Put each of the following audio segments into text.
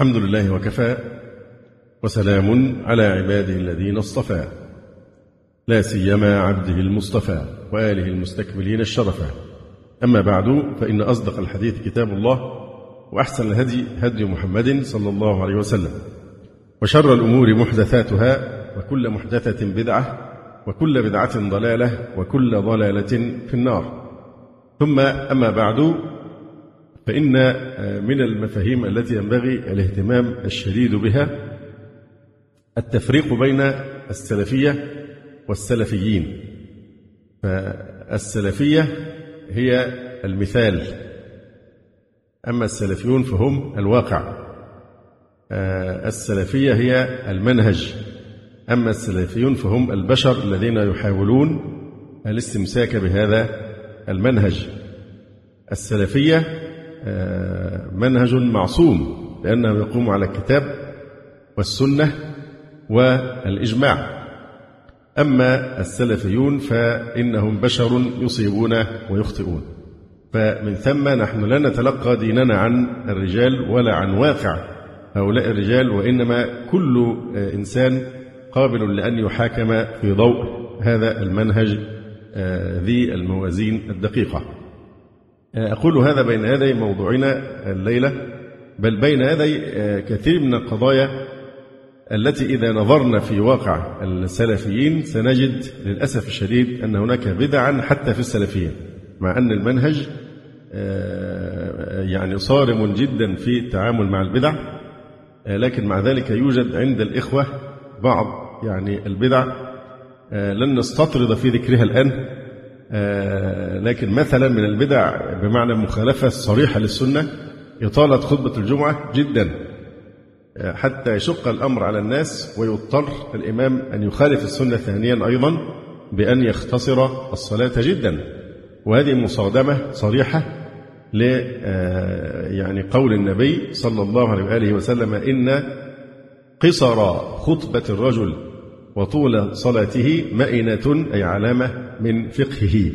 الحمد لله وكفى، وسلام على عباده الذين اصطفى، لا سيما عبده المصطفى وآله المستكملين الشرفا. أما بعد، فإن أصدق الحديث كتاب الله، وأحسن الهدي هدي محمد صلى الله عليه وسلم، وشر الأمور محدثاتها، وكل محدثة بدعة، وكل بدعة ضلالة، وكل ضلالة في النار. ثم أما بعد، فإن من المفاهيم التي ينبغي الاهتمام الشديد بها التفريق بين السلفية والسلفيين. فالسلفية هي المثال، أما السلفيون فهم الواقع. السلفية هي المنهج، أما السلفيون فهم البشر الذين يحاولون الاستمساك بهذا المنهج. السلفية منهج معصوم لأنه يقوم على الكتاب والسنة والإجماع. أما السلفيون فإنهم بشر يصيبون ويخطئون. فمن ثم نحن لا نتلقى ديننا عن الرجال ولا عن واقع هؤلاء الرجال، وإنما كل إنسان قابل لأن يحاكم في ضوء هذا المنهج ذي الموازين الدقيقة. أقول هذا بين يدي موضوعنا الليلة، بل بين يدي كثير من القضايا التي إذا نظرنا في واقع السلفيين سنجد للأسف الشديد أن هناك بدعا حتى في السلفيين، مع أن المنهج يعني صارم جدا في التعامل مع البدع، لكن مع ذلك يوجد عند الإخوة بعض يعني البدع لن نستطرد في ذكرها الآن، لكن مثلا من البدع بمعنى مخالفة صريحة للسنة إطالة خطبة الجمعة جدا حتى يشق الأمر على الناس، ويضطر الإمام أن يخالف السنة ثانيا أيضا بأن يختصر الصلاة جدا. وهذه مصادمة صريحة ل يعني قول النبي صلى الله عليه وآله وسلم: إن قصر خطبة الرجل وطول صلاته مئنة، أي علامة من فقهه.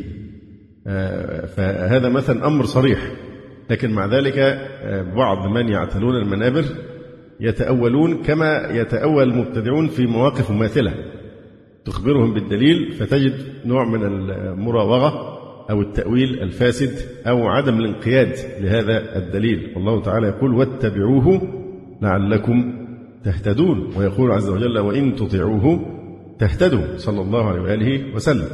فهذا مثلا أمر صريح، لكن مع ذلك بعض من يعتلون المنابر يتأولون كما يتأول المبتدعون في مواقف مماثلة تخبرهم بالدليل، فتجد نوع من المراوغة أو التأويل الفاسد أو عدم الانقياد لهذا الدليل. والله تعالى يقول: واتبعوه لعلكم تهتدون، ويقول عز وجل: وإن تطيعوه تهتدوا، صلى الله عليه وآله وسلم.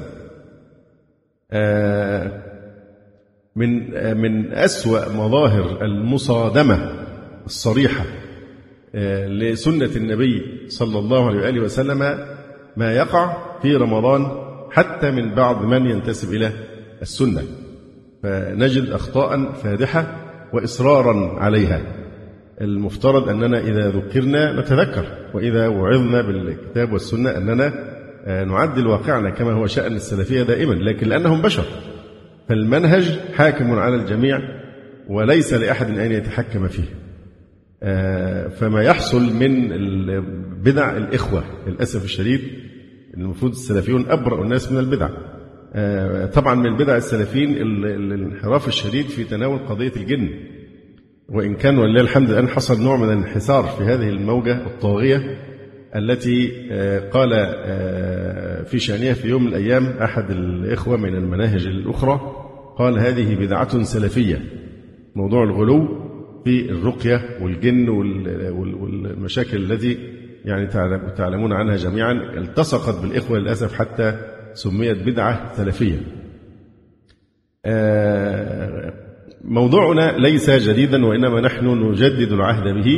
من أسوأ مظاهر المصادمة الصريحة لسنة النبي صلى الله عليه وآله وسلم ما يقع في رمضان حتى من بعض من ينتسب إلى السنة، فنجد أخطاء فادحة وإصرارا عليها. المفترض أننا إذا ذكرنا نتذكر، وإذا وعظنا بالكتاب والسنة أننا نعدل واقعنا كما هو شأن السلفية دائما، لكن لأنهم بشر فالمنهج حاكم على الجميع وليس لأحد أن يتحكم فيه. فما يحصل من بدع الإخوة للأسف الشديد، المفروض السلفيون أبرأ الناس من البدع. طبعا من بدع السلفيين الانحراف الشديد في تناول قضية الجن، وإن كان ولله الحمد الآن حصل نوع من الانحسار في هذه الموجة الطاغية التي قال في شأنها في يوم من الأيام أحد الإخوة من المناهج الأخرى، قال: هذه بدعة سلفية. موضوع الغلو في الرقية والجن والمشاكل التي يعني تعلمون عنها جميعا التصقت بالإخوة للأسف حتى سميت بدعة سلفية. موضوعنا ليس جديدا، وإنما نحن نجدد العهد به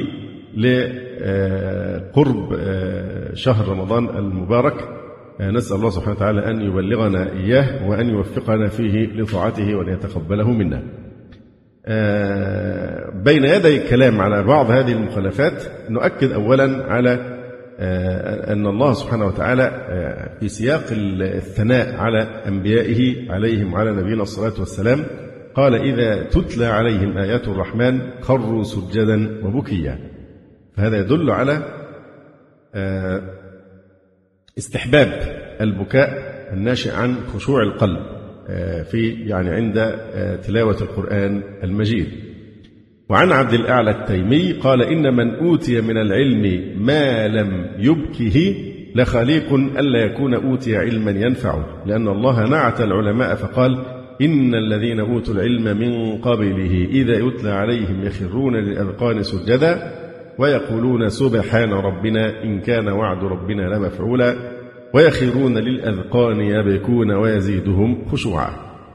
لقرب شهر رمضان المبارك. نسأل الله سبحانه وتعالى أن يبلغنا إياه وأن يوفقنا فيه لطاعته وأن يتقبله منا. بين يدي الكلام على بعض هذه المخالفات نؤكد أولا على أن الله سبحانه وتعالى في سياق الثناء على أنبيائه عليهم وعلى نبينا الصلاة والسلام قال: إذا تتلى عليهم آيات الرحمن خروا سجدا وبكيا. فهذا يدل على استحباب البكاء الناشئ عن خشوع القلب في يعني عند تلاوة القرآن المجيد. وعن عبد الأعلى التيمي قال: إن من أوتي من العلم ما لم يبكه لخليق ألا يكون أوتي علما ينفعه، لأن الله نعت العلماء فقال: إن الذين أوتوا العلم من قبله إذا يتلى عليهم يخرون للأذقان سجدا ويقولون سبحان ربنا إن كان وعد ربنا لمفعولا ويخرون للأذقان يبكون ويزيدهم خشوعا.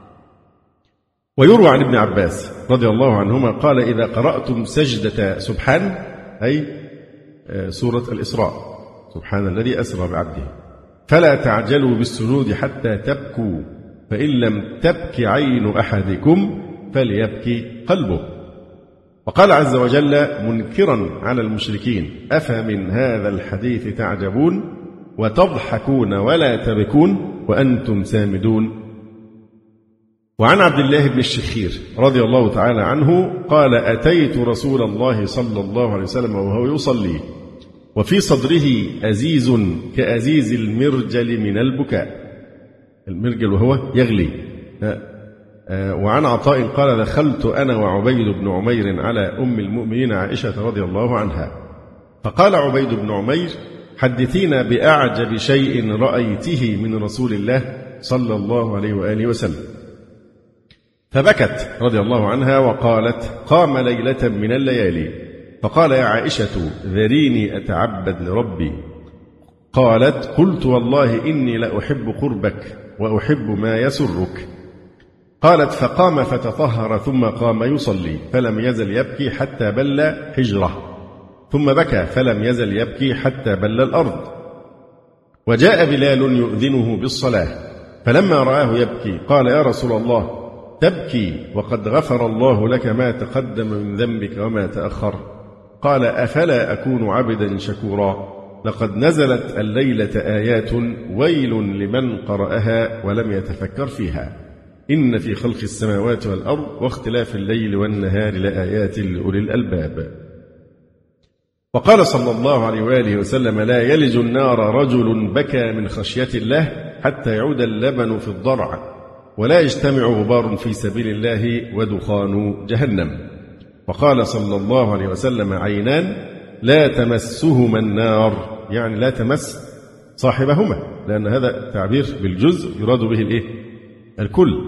ويروى عن ابن عباس رضي الله عنهما قال: إذا قرأتم سجدة سبحان، أي سورة الإسراء، سبحان الذي أسرى بعبده، فلا تعجلوا بالسجود حتى تبكوا، فإن لم تبك عين أحدكم فليبكي قلبه. وقال عز وجل منكرا على المشركين: أفمن هذا الحديث تعجبون وتضحكون ولا تبكون وأنتم سامدون. وعن عبد الله بن الشخير رضي الله تعالى عنه قال: أتيت رسول الله صلى الله عليه وسلم وهو يصلي وفي صدره أزيز كأزيز المرجل من البكاء، المرجل وهو يغلي. وعن عطاء قال: دخلت أنا وعبيد بن عمير على أم المؤمنين عائشة رضي الله عنها، فقال عبيد بن عمير: حدثينا بأعجب شيء رأيته من رسول الله صلى الله عليه وآله وسلم. فبكت رضي الله عنها وقالت: قام ليلة من الليالي فقال: يا عائشة ذريني أتعبد لربي. قالت: قلت والله إني لأحب قربك وأحب ما يسرك. قالت: فقام فتطهر ثم قام يصلي فلم يزل يبكي حتى بل حجره، ثم بكى فلم يزل يبكي حتى بل الأرض. وجاء بلال يؤذنه بالصلاة فلما رآه يبكي قال: يا رسول الله تبكي وقد غفر الله لك ما تقدم من ذنبك وما تأخر؟ قال: أفلا أكون عبدا شكورا؟ لقد نزلت الليلة آيات ويل لمن قرأها ولم يتفكر فيها، إن في خلق السماوات والأرض واختلاف الليل والنهار لآيات لأولي الألباب. وقال صلى الله عليه وآله وسلم: لا يلج النار رجل بكى من خشية الله حتى يعود اللبن في الضرع، ولا يجتمع غبار في سبيل الله ودخان جهنم. وقال صلى الله عليه وسلم: عينان لا تمسهما النار، يعني لا تمس صاحبهما، لأن هذا تعبير بالجزء يراد به الكل.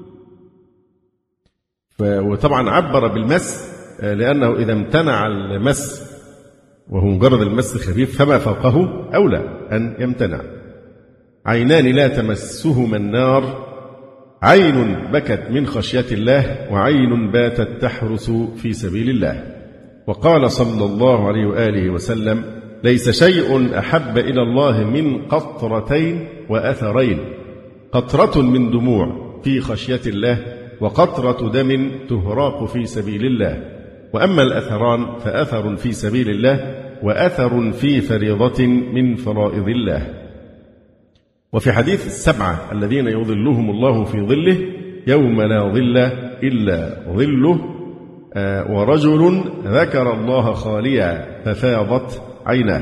وطبعا عبر بالمس لأنه إذا امتنع المس وهو مجرد المس خفيف فما فوقه أولى أن يمتنع. عينان لا تمسهما النار، عين بكت من خشية الله وعين باتت تحرس في سبيل الله. وقال صلى الله عليه وآله وسلم: ليس شيء أحب إلى الله من قطرتين وأثرين، قطرة من دموع في خشية الله وقطرة دم تهراق في سبيل الله. وأما الأثران فأثر في سبيل الله وأثر في فريضة من فرائض الله. وفي حديث 7 الذين يظلهم الله في ظله يوم لا ظل إلا ظله: ورجل ذكر الله خاليا ففاضت عيناه.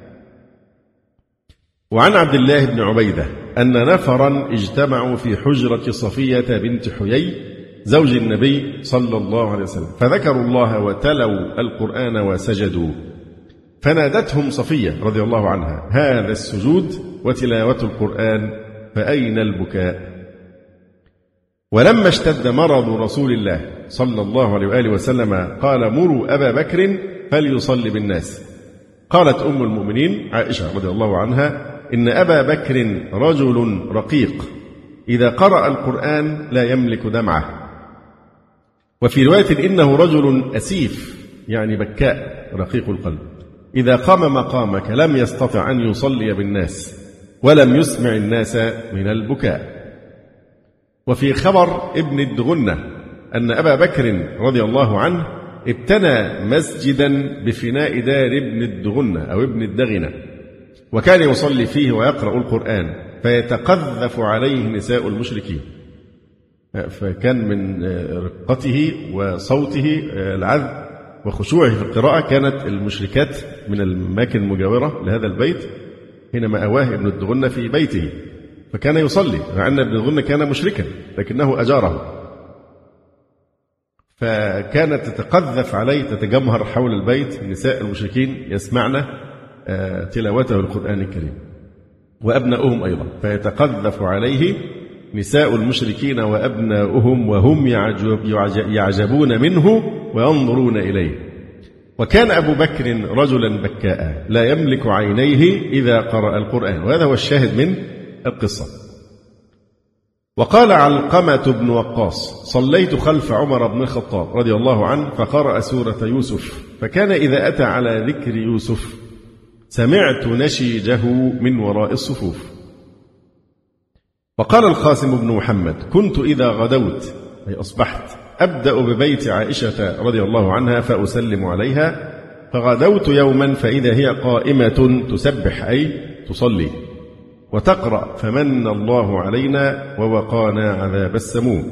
وعن عبد الله بن عبيدة أن نفرا اجتمعوا في حجرة صفية بنت حيي زوج النبي صلى الله عليه وسلم، فذكروا الله وتلوا القرآن وسجدوا، فنادتهم صفية رضي الله عنها: هذا السجود وتلاوة القرآن فأين البكاء؟ ولما اشتد مرض رسول الله صلى الله عليه وآله وسلم قال: مروا أبا بكر فليصلي بالناس. قالت أم المؤمنين عائشة رضي الله عنها: إن أبا بكر رجل رقيق إذا قرأ القرآن لا يملك دمعه. وفي رواية: إنه رجل أسيف، يعني بكاء رقيق القلب، إذا قام مقامك لم يستطع أن يصلي بالناس ولم يسمع الناس من البكاء. وفي خبر ابن الدغنة أن أبا بكر رضي الله عنه ابتنى مسجدا بفناء دار ابن الدغنة أو ابن الدغنة، وكان يصلي فيه ويقرأ القرآن فيتقذف عليه نساء المشركين، فكان من رقته وصوته العذب وخشوعه في القراءة كانت المشركات من الأماكن المجاورة لهذا البيت حينما أواه ابن الدغنة في بيته، فكان يصلي مع أن ابن الدغنة كان مشركا لكنه أجاره. فكانت تتقذف عليه، تتجمهر حول البيت نساء المشركين يسمعن تلاوته القرآن الكريم، وأبناؤهم أيضا، فيتقذف عليه نساء المشركين وأبناؤهم وهم يعجبون منه وينظرون إليه. وكان أبو بكر رجلا بكاء لا يملك عينيه إذا قرأ القرآن، وهذا هو الشاهد من القصة. وقال علقمة بن وقاص: صليت خلف عمر بن الخطاب رضي الله عنه فقرأ سورة يوسف، فكان إذا أتى على ذكر يوسف سمعت نشيجه من وراء الصفوف. وقال القاسم بن محمد: كنت إذا غدوت أي أصبحت أبدأ ببيت عائشة رضي الله عنها فأسلم عليها، فغدوت يوما فإذا هي قائمة تسبح أي تصلي وتقرأ: فمن الله علينا ووقانا عذاب السموم،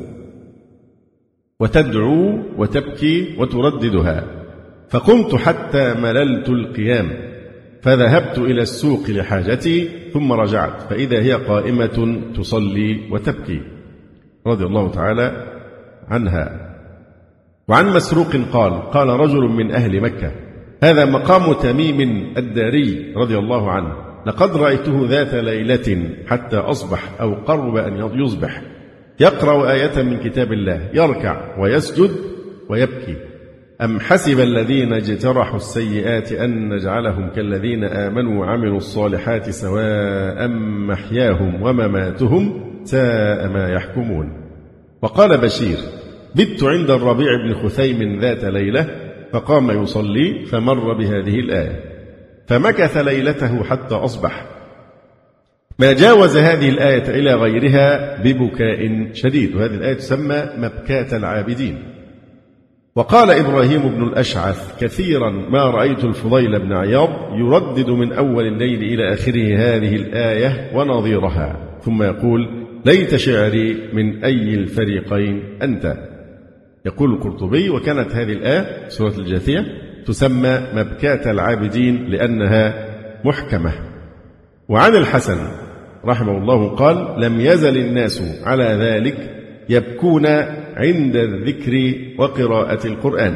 وتدعو وتبكي وترددها. فقمت حتى مللت القيام، فذهبت إلى السوق لحاجتي ثم رجعت فإذا هي قائمة تصلي وتبكي رضي الله تعالى عنها. وعن مسروق قال: قال رجل من أهل مكة: هذا مقام تميم الداري رضي الله عنه، لقد رأيته ذات ليلة حتى أصبح أو قرب أن يصبح يقرأ آية من كتاب الله، يركع ويسجد ويبكي. أم حسب الذين اجترحوا السيئات أن نجعلهم كالذين آمنوا وعملوا الصالحات سواء محياهم ومماتهم ساء ما يحكمون. وقال بشير: بت عند الربيع بن خثيم ذات ليلة فقام يصلي فمر بهذه الآية، فمكث ليلته حتى أصبح، ما جاوز هذه الآية إلى غيرها ببكاء شديد، وهذه الآية تسمى مبكاة العابدين. وقال إبراهيم بن الأشعث: كثيرا ما رأيت الفضيل بن عياض يردد من أول الليل إلى آخره هذه الآية ونظيرها، ثم يقول: ليت شعري من أي الفريقين أنت. يقول القرطبي: وكانت هذه الآية سورة الجاثية تسمى مبكاة العابدين لأنها محكمة. وعن الحسن رحمه الله قال: لم يزل الناس على ذلك يبكون عند الذكر وقراءة القرآن.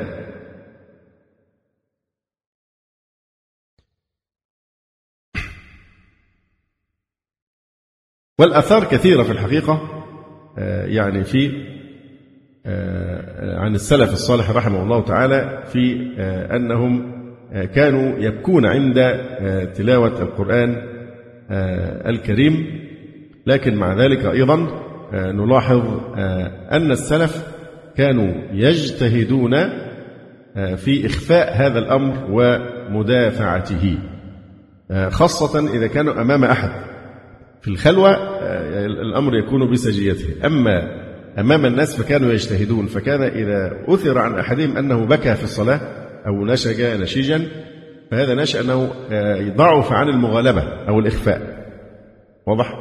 والآثار كثيرة في الحقيقة، يعني في عن السلف الصالح رحمه الله تعالى في أنهم كانوا يبكون عند تلاوة القرآن الكريم. لكن مع ذلك أيضا نلاحظ أن السلف كانوا يجتهدون في إخفاء هذا الأمر ومدافعته، خاصة إذا كانوا أمام أحد. في الخلوة الأمر يكون بسجيته، أما أمام الناس فكانوا يجتهدون، فكان إذا أثر عن أحدهم أنه بكى في الصلاة أو نشج نشيجا فهذا نشأ أنه ضعف عن المغالبة أو الإخفاء. واضح؟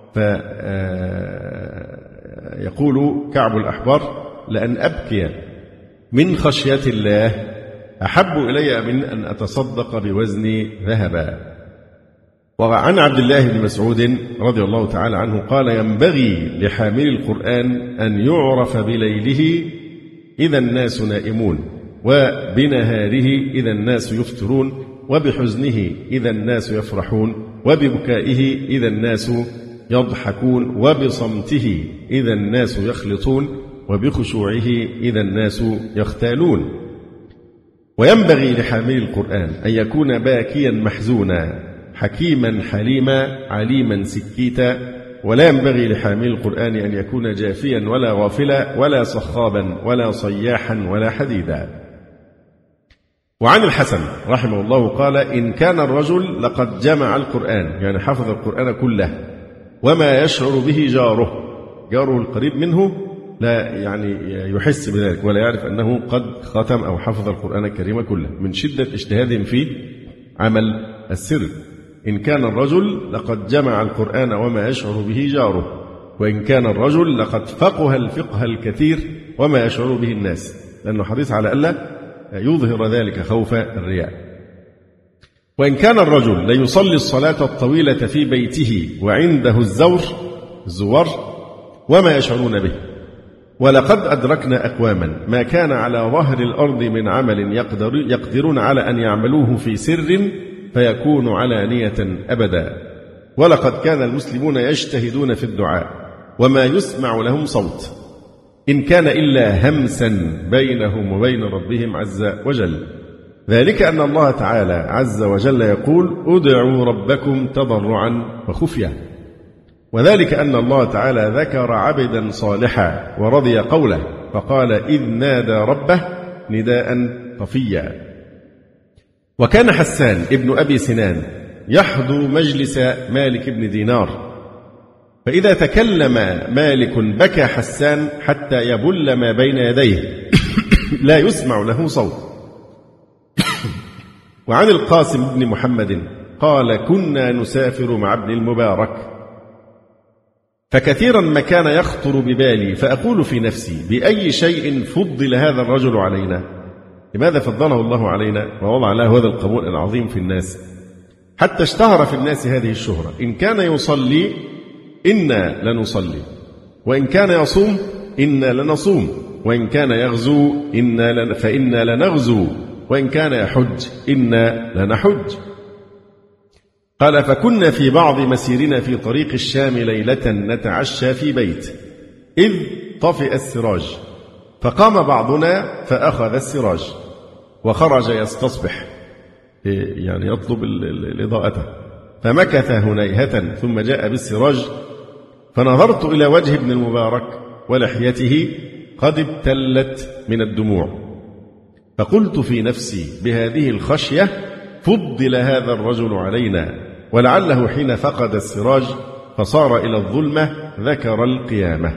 فيقول كعب الأحبار: لأن أبكي من خشية الله أحب إلي من أن أتصدق بوزن ذهبا. وعن عبد الله بن مسعود رضي الله تعالى عنه قال: ينبغي لحامل القرآن أن يعرف بليله إذا الناس نائمون، وبنهاره إذا الناس يفطرون، وبحزنه إذا الناس يفرحون، وببكائه إذا الناس يضحكون، وبصمته إذا الناس يخلطون، وبخشوعه إذا الناس يختالون. وينبغي لحامل القرآن أن يكون باكيا محزونا، حكيما حليما، عليما سكيتا. ولا ينبغي لحامل القرآن أن يكون جافيا ولا غافلا ولا صخابا ولا صياحا ولا حديدا. وعن الحسن رحمه الله قال: إن كان الرجل لقد جمع القرآن، يعني حفظ القرآن كله، وما يشعر به جاره القريب منه لا يعني يحس بذلك ولا يعرف أنه قد ختم أو حفظ القرآن الكريم كله من شدة اجتهادهم في عمل السر. إن كان الرجل لقد جمع القرآن وما يشعر به جاره، وإن كان الرجل لقد فقه الفقه الكثير وما يشعر به الناس، لأنه حريص على ألا يظهر ذلك خوف الرياء. وإن كان الرجل ليصلي الصلاة الطويلة في بيته وعنده الزوار وما يشعرون به، ولقد أدركنا أقواما ما كان على ظهر الأرض من عمل يقدرون على أن يعملوه في سر فيكون علانية أبدا. ولقد كان المسلمون يجتهدون في الدعاء وما يسمع لهم صوت، إن كان إلا همسا بينهم وبين ربهم عز وجل. ذلك أن الله تعالى عز وجل يقول: ادعوا ربكم تضرعا وخفية. وذلك أن الله تعالى ذكر عبدا صالحا ورضي قوله فقال: إذ نادى ربه نداء خفيا. وكان حسان ابن أبي سنان يحضر مجلس مالك بن دينار، فإذا تكلم مالك بكى حسان حتى يبل ما بين يديه لا يسمع له صوت. وعن القاسم بن محمد قال: كنا نسافر مع ابن المبارك، فكثيرا ما كان يخطر ببالي فأقول في نفسي: بأي شيء فضل هذا الرجل علينا؟ لماذا فضله الله علينا ووضع له هذا القبول العظيم في الناس حتى اشتهر في الناس هذه الشهرة؟ إن كان يصلي إنا لنصلي، وإن كان يصوم إنا لنصوم، وإن كان يغزو فإنا لنغزو، وإن كان يحج إنا لنحج. قال: فكنا في بعض مسيرنا في طريق الشام ليلة نتعشى في بيت، إذ طفئ السراج، فقام بعضنا فأخذ السراج وخرج يستصبح، يعني يطلب الإضاءة، فمكث هنيهة ثم جاء بالسراج، فنظرت إلى وجه ابن المبارك ولحيته قد ابتلت من الدموع، فقلت في نفسي: بهذه الخشية فضل هذا الرجل علينا، ولعله حين فقد السراج فصار إلى الظلمة ذكر القيامة.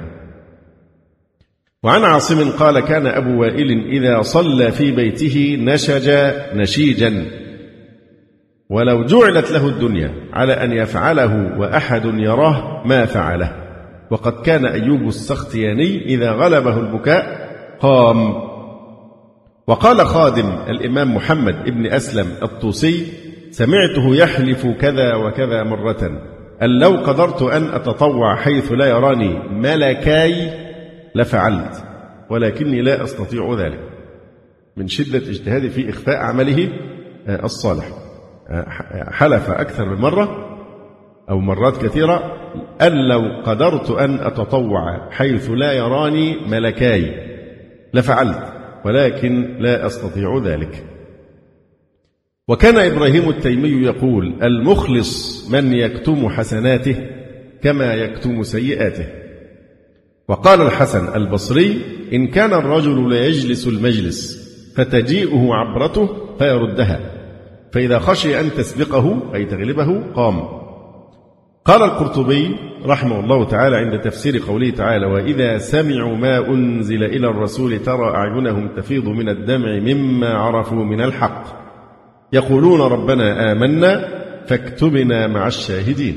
وعن عاصم قال: كان أبو وائل إذا صلى في بيته نشج نشيجا، ولو جعلت له الدنيا على أن يفعله وأحد يراه ما فعله. وقد كان أيوب السختياني إذا غلبه البكاء قام. وقال خادم الإمام محمد ابن أسلم الطوسي: سمعته يحلف كذا وكذا مرة أن لو قدرت أن أتطوع حيث لا يراني ملكاي لفعلت، ولكني لا أستطيع ذلك، من شدة اجتهادي في إخفاء عمله الصالح. حلف أكثر من مرة أو مرات كثيرة أن لو قدرت أن أتطوع حيث لا يراني ملكاي لفعلت، ولكن لا أستطيع ذلك. وكان إبراهيم التيمي يقول: المخلص من يكتم حسناته كما يكتم سيئاته. وقال الحسن البصري: إن كان الرجل لا يجلس المجلس فتجيئه عبرته فيردها، فإذا خشي أن تسبقه أي تغلبه قام. قال القرطبي رحمه الله تعالى عند تفسير قوله تعالى: وإذا سمعوا ما أنزل إلى الرسول ترى أعينهم تفيض من الدمع مما عرفوا من الحق يقولون ربنا آمنا فاكتبنا مع الشاهدين.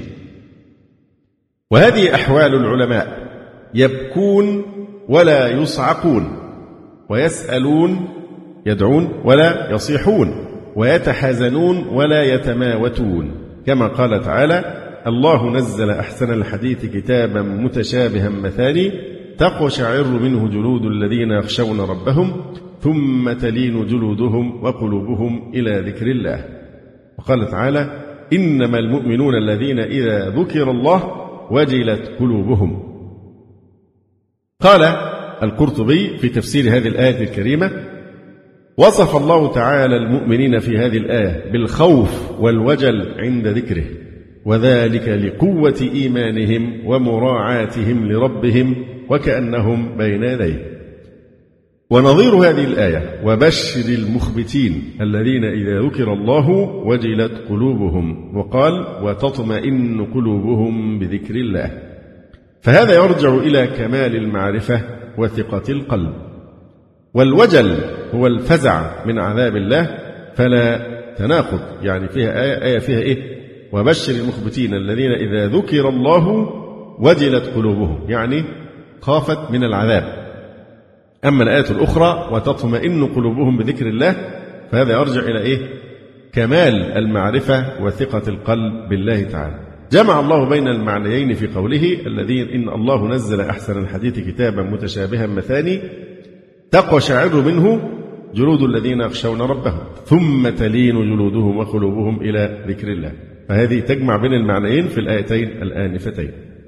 وهذه أحوال العلماء: يبكون ولا يصعقون، ويسألون يدعون ولا يصيحون، ويتحازنون ولا يتماوتون، كما قال تعالى: الله نزل أحسن الحديث كتابا متشابها مثاني تقشعر منه جلود الذين يخشون ربهم ثم تلين جلودهم وقلوبهم إلى ذكر الله. وقال تعالى: إنما المؤمنون الذين إذا ذكر الله وجلت قلوبهم. قال القرطبي في تفسير هذه الآية الكريمة: وصف الله تعالى المؤمنين في هذه الآية بالخوف والوجل عند ذكره، وذلك لقوة إيمانهم ومراعاتهم لربهم وكأنهم بين يديه. ونظير هذه الآية: وبشر المخبتين الذين إذا ذكر الله وجلت قلوبهم، وقال: وتطمئن قلوبهم بذكر الله. فهذا يرجع إلى كمال المعرفة وثقة القلب. والوجل هو الفزع من عذاب الله، فلا تناقض، يعني فيها آية فيها إيه؟ وبشر المخبتين الذين إذا ذكر الله وجلت قلوبهم، يعني خافت من العذاب. أما الآية الأخرى: وتطمئن قلوبهم بذكر الله، فهذا يرجع إلى إيه؟ كمال المعرفة وثقة القلب بالله تعالى. جمع الله بين المعنيين في قوله الذين إن الله نزل أحسن الحديث كتابا متشابها مثاني تقشعر منه جلود الذين يخشون ربهم ثم تلين جلودهم وقلوبهم إلى ذكر الله. فهذه تجمع بين المعنيين في الآيتين الآنفتين.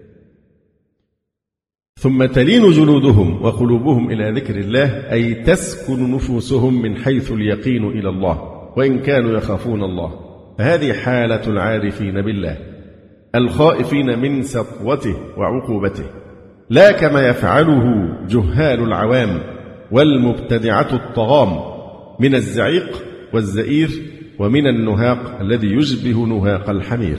ثم تلين جلودهم وقلوبهم إلى ذكر الله أي تسكن نفوسهم من حيث اليقين إلى الله وإن كانوا يخافون الله. فهذه حالة العارفين بالله الخائفين من سطوته وعقوبته، لا كما يفعله جهال العوام والمبتدعة الطغام من الزعيق والزئير ومن النهاق الذي يشبه نهاق الحمير.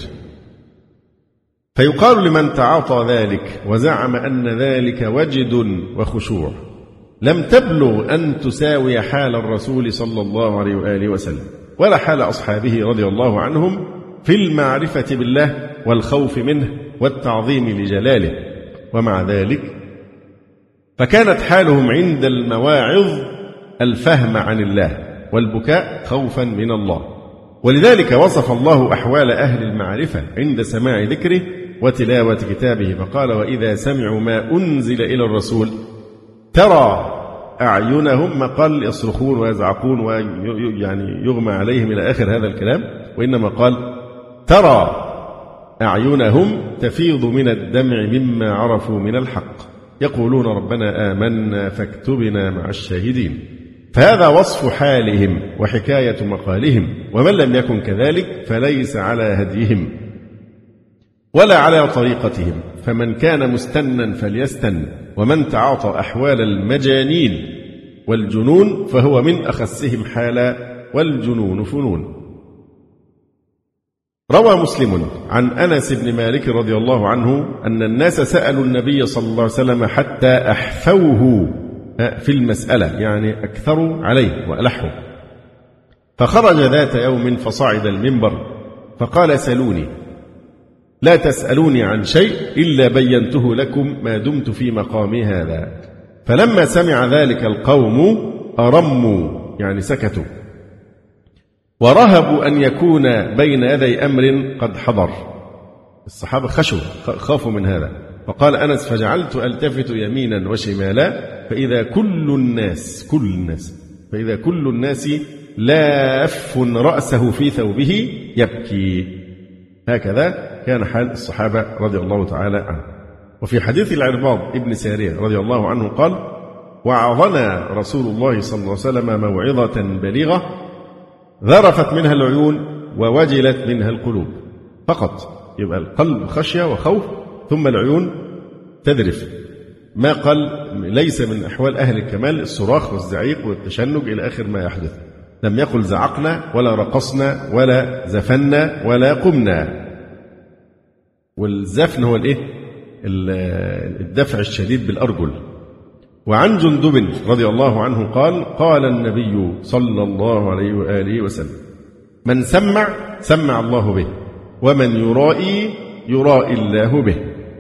فيقال لمن تعاطى ذلك وزعم أن ذلك وجد وخشوع لم تبلغ أن تساوي حال الرسول صلى الله عليه وآله وسلم ولا حال أصحابه رضي الله عنهم في المعرفة بالله والخوف منه والتعظيم لجلاله. ومع ذلك فكانت حالهم عند المواعظ الفهم عن الله والبكاء خوفا من الله. ولذلك وصف الله أحوال أهل المعرفة عند سماع ذكره وتلاوة كتابه فقال وإذا سمعوا ما أنزل إلى الرسول ترى أعينهم ما قال يصرخون ويزعقون ويعني يغمى عليهم إلى آخر هذا الكلام، وإنما قال ترى أعينهم تفيض من الدمع مما عرفوا من الحق يقولون ربنا آمنا فاكتبنا مع الشاهدين. فهذا وصف حالهم وحكاية مقالهم، ومن لم يكن كذلك فليس على هديهم ولا على طريقتهم. فمن كان مستنا فليستن، ومن تعاطى أحوال المجانين والجنون فهو من أخسهم حالا والجنون فنون. روى مسلم عن أنس بن مالك رضي الله عنه أن الناس سألوا النبي صلى الله عليه وسلم حتى أحفوه في المسألة، يعني أكثروا عليه وألحوا. فخرج ذات يوم فصعد المنبر فقال سلوني لا تسألوني عن شيء إلا بينته لكم ما دمت في مقامي هذا. فلما سمع ذلك القوم أرموا، يعني سكتوا، ورهبوا أن يكون بين يدي أمر قد حضر. الصحابة خشوا خافوا من هذا. فقال أنس فجعلت ألتفت يمينا وشمالا فإذا كل الناس لاف رأسه في ثوبه يبكي. هكذا كان حال الصحابة رضي الله تعالى عنهم. وفي حديث العرباض ابن سارية رضي الله عنه قال وعظنا رسول الله صلى الله عليه وسلم موعظة بليغة ذرفت منها العيون ووجلت منها القلوب. فقط يبقى القلب خشية وخوف ثم العيون تذرف. ما قال ليس من أحوال أهل الكمال الصراخ والزعيق والتشنج إلى آخر ما يحدث. لم يقل زعقنا ولا رقصنا ولا زفنا ولا قمنا. والزفن هو الدفع الشديد بالأرجل. وعن جندب رضي الله عنه قال النبي صلى الله عليه وآله وسلم من سمع الله به ومن يرائي الله به.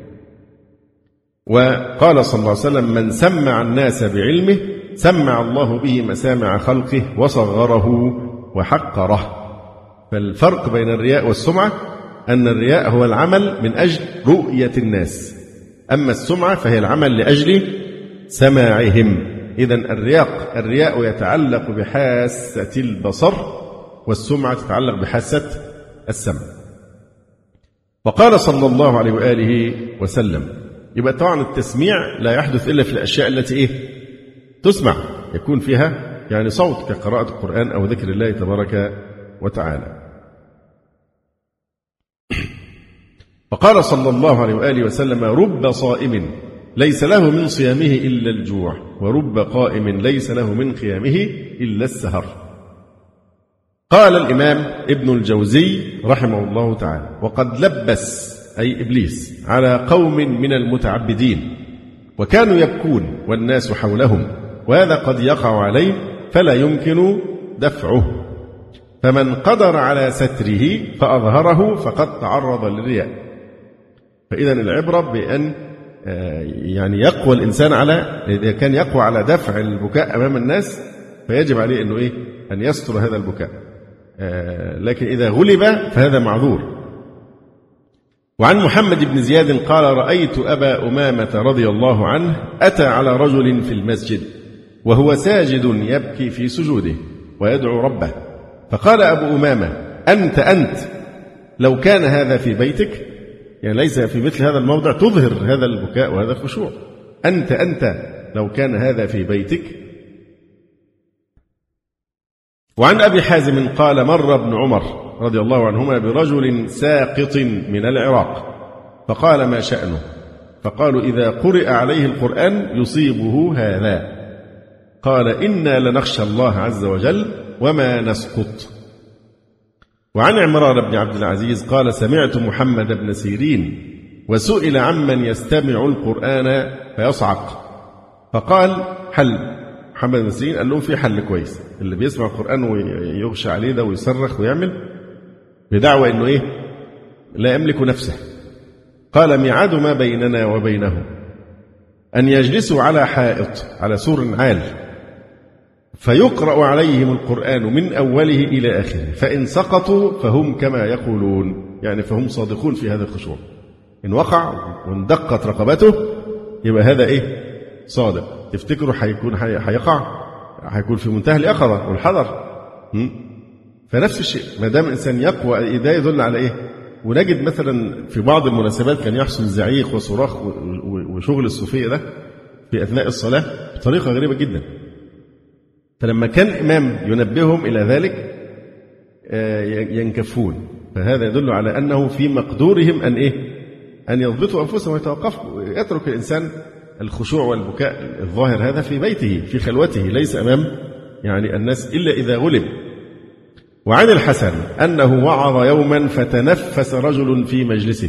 وقال صلى الله عليه وسلم من سمع الناس بعلمه سمع الله به مسامع خلقه وصغره وحقره. فالفرق بين الرياء والسمعة أن الرياء هو العمل من أجل رؤية الناس، أما السمعة فهي العمل لأجل سماعهم. إذن الرياء يتعلق بحاسة البصر والسمعة تتعلق بحاسة السمع. وقال صلى الله عليه وآله وسلم يبقى طبعا التسميع لا يحدث إلا في الأشياء التي تسمع يكون فيها يعني صوت كقراءة القرآن أو ذكر الله تبارك وتعالى. فقال صلى الله عليه وآله وسلم رب صائم ليس له من صيامه إلا الجوع ورب قائم ليس له من قيامه إلا السهر. قال الإمام ابن الجوزي رحمه الله تعالى وقد لبس أي إبليس على قوم من المتعبدين وكانوا يبكون والناس حولهم، وهذا قد يقع عليه فلا يمكن دفعه، فمن قدر على ستره فأظهره فقد تعرض للرياء. فإذا العبرة بأن يعني يقوى الإنسان إذا كان يقوى على دفع البكاء أمام الناس فيجب عليه أنه أن يستر هذا البكاء، لكن إذا غلب فهذا معذور. وعن محمد بن زياد قال رأيت أبا أمامة رضي الله عنه أتى على رجل في المسجد وهو ساجد يبكي في سجوده ويدعو ربه، فقال أبو أمامة أنت لو كان هذا في بيتك، يعني ليس في مثل هذا الموضع تظهر هذا البكاء وهذا الخشوع، أنت لو كان هذا في بيتك. وعن أبي حازم قال مر ابن عمر رضي الله عنهما برجل ساقط من العراق فقال ما شأنه؟ فقالوا إذا قرئ عليه القرآن يصيبه هذا. قال إنا لنخشى الله عز وجل وما نسقط. وعن عمران بن عبد العزيز قال سمعت محمد بن سيرين وسئل عمن يستمع القرآن فيصعق فقال حل. محمد بن سيرين قال لهم في حل كويس، اللي بيسمع القرآن ويغشى عليه ده ويصرخ ويعمل بدعوى إنه إيه لا يملك نفسه، قال ميعاد ما بيننا وبينه أن يجلسوا على حائط على سور عال فيقرأ عليهم القرآن من أوله إلى آخره، فإن سقطوا فهم كما يقولون، يعني فهم صادقون في هذا الخشوع. إن وقع واندقت رقبته يبقى هذا إيه صادق. تفتكروا هيكون في منتهى اليقظة والحذر. فنفس الشيء ما دام إنسان يقوى ده يدل على إيه. ونجد مثلا في بعض المناسبات كان يحصل زعيق وصراخ وشغل الصوفية ده في أثناء الصلاة بطريقة غريبة جدا، فلما كان إمام ينبههم إلى ذلك ينكفون، فهذا يدل على أنه في مقدورهم أن يضبطوا أنفسهم ويتوقفوا، يترك الإنسان الخشوع والبكاء الظاهر هذا في بيته في خلوته ليس أمام يعني الناس إلا إذا غلب. وعن الحسن أنه وعظ يوما فتنفس رجل في مجلسه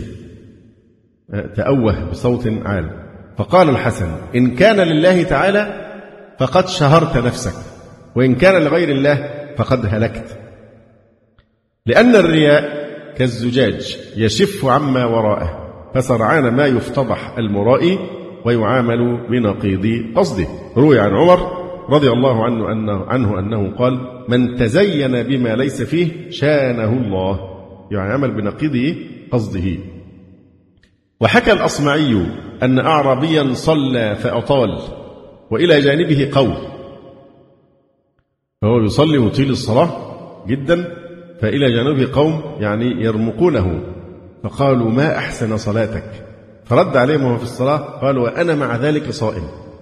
تأوه بصوت عال، فقال الحسن إن كان لله تعالى فقد شهرت نفسك، وإن كان لغير الله فقد هلكت، لأن الرياء كالزجاج يشف عما وراءه، فسرعان ما يفتضح المرائي ويعامل بنقيض قصده. روي عن عمر رضي الله عنه أنه قال من تزين بما ليس فيه شانه الله، يعني عمل بنقيض قصده. وحكى الأصمعي أن أعرابيا صلى فأطال وإلى جانبه قوم، فهو يصلي ويطيل الصلاة جدا، فإلى جانبه قوم يعني يرمقونه، فقالوا ما أحسن صلاتك، فرد عليهم وهو في الصلاة قال وأنا مع ذلك صائم.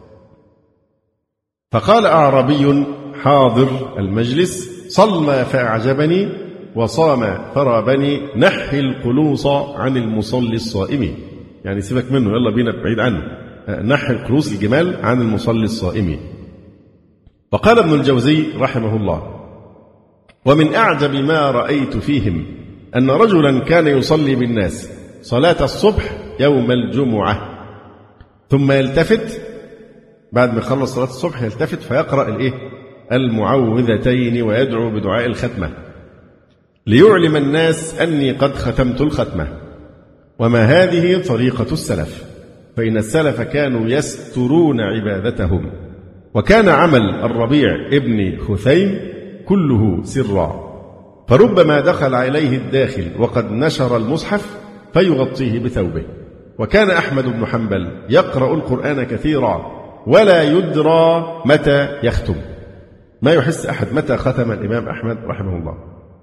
فقال أعرابي حاضر المجلس صلى فأعجبني وصام فرابني، نحي القلوص عن المصلي الصائم، يعني سيبك منه يلا بينا بعيد عنه، نحي القلوص الجمال عن المصلي الصائم. وقال ابن الجوزي رحمه الله ومن أعجب ما رأيت فيهم أن رجلا كان يصلي بالناس صلاة الصبح يوم الجمعة ثم يلتفت بعد ما يخلص صلاة الصبح يلتفت فيقرأ المعوذتين ويدعو بدعاء الختمة ليعلم الناس أني قد ختمت الختمة. وما هذه طريقة السلف، فإن السلف كانوا يسترون عبادتهم، وكان عمل الربيع ابن خثيم كله سرا، فربما دخل عليه الداخل وقد نشر المصحف فيغطيه بثوبه. وكان أحمد بن حنبل يقرأ القرآن كثيرا ولا يدرى متى يختم، ما يحس أحد متى ختم الإمام أحمد رحمه الله.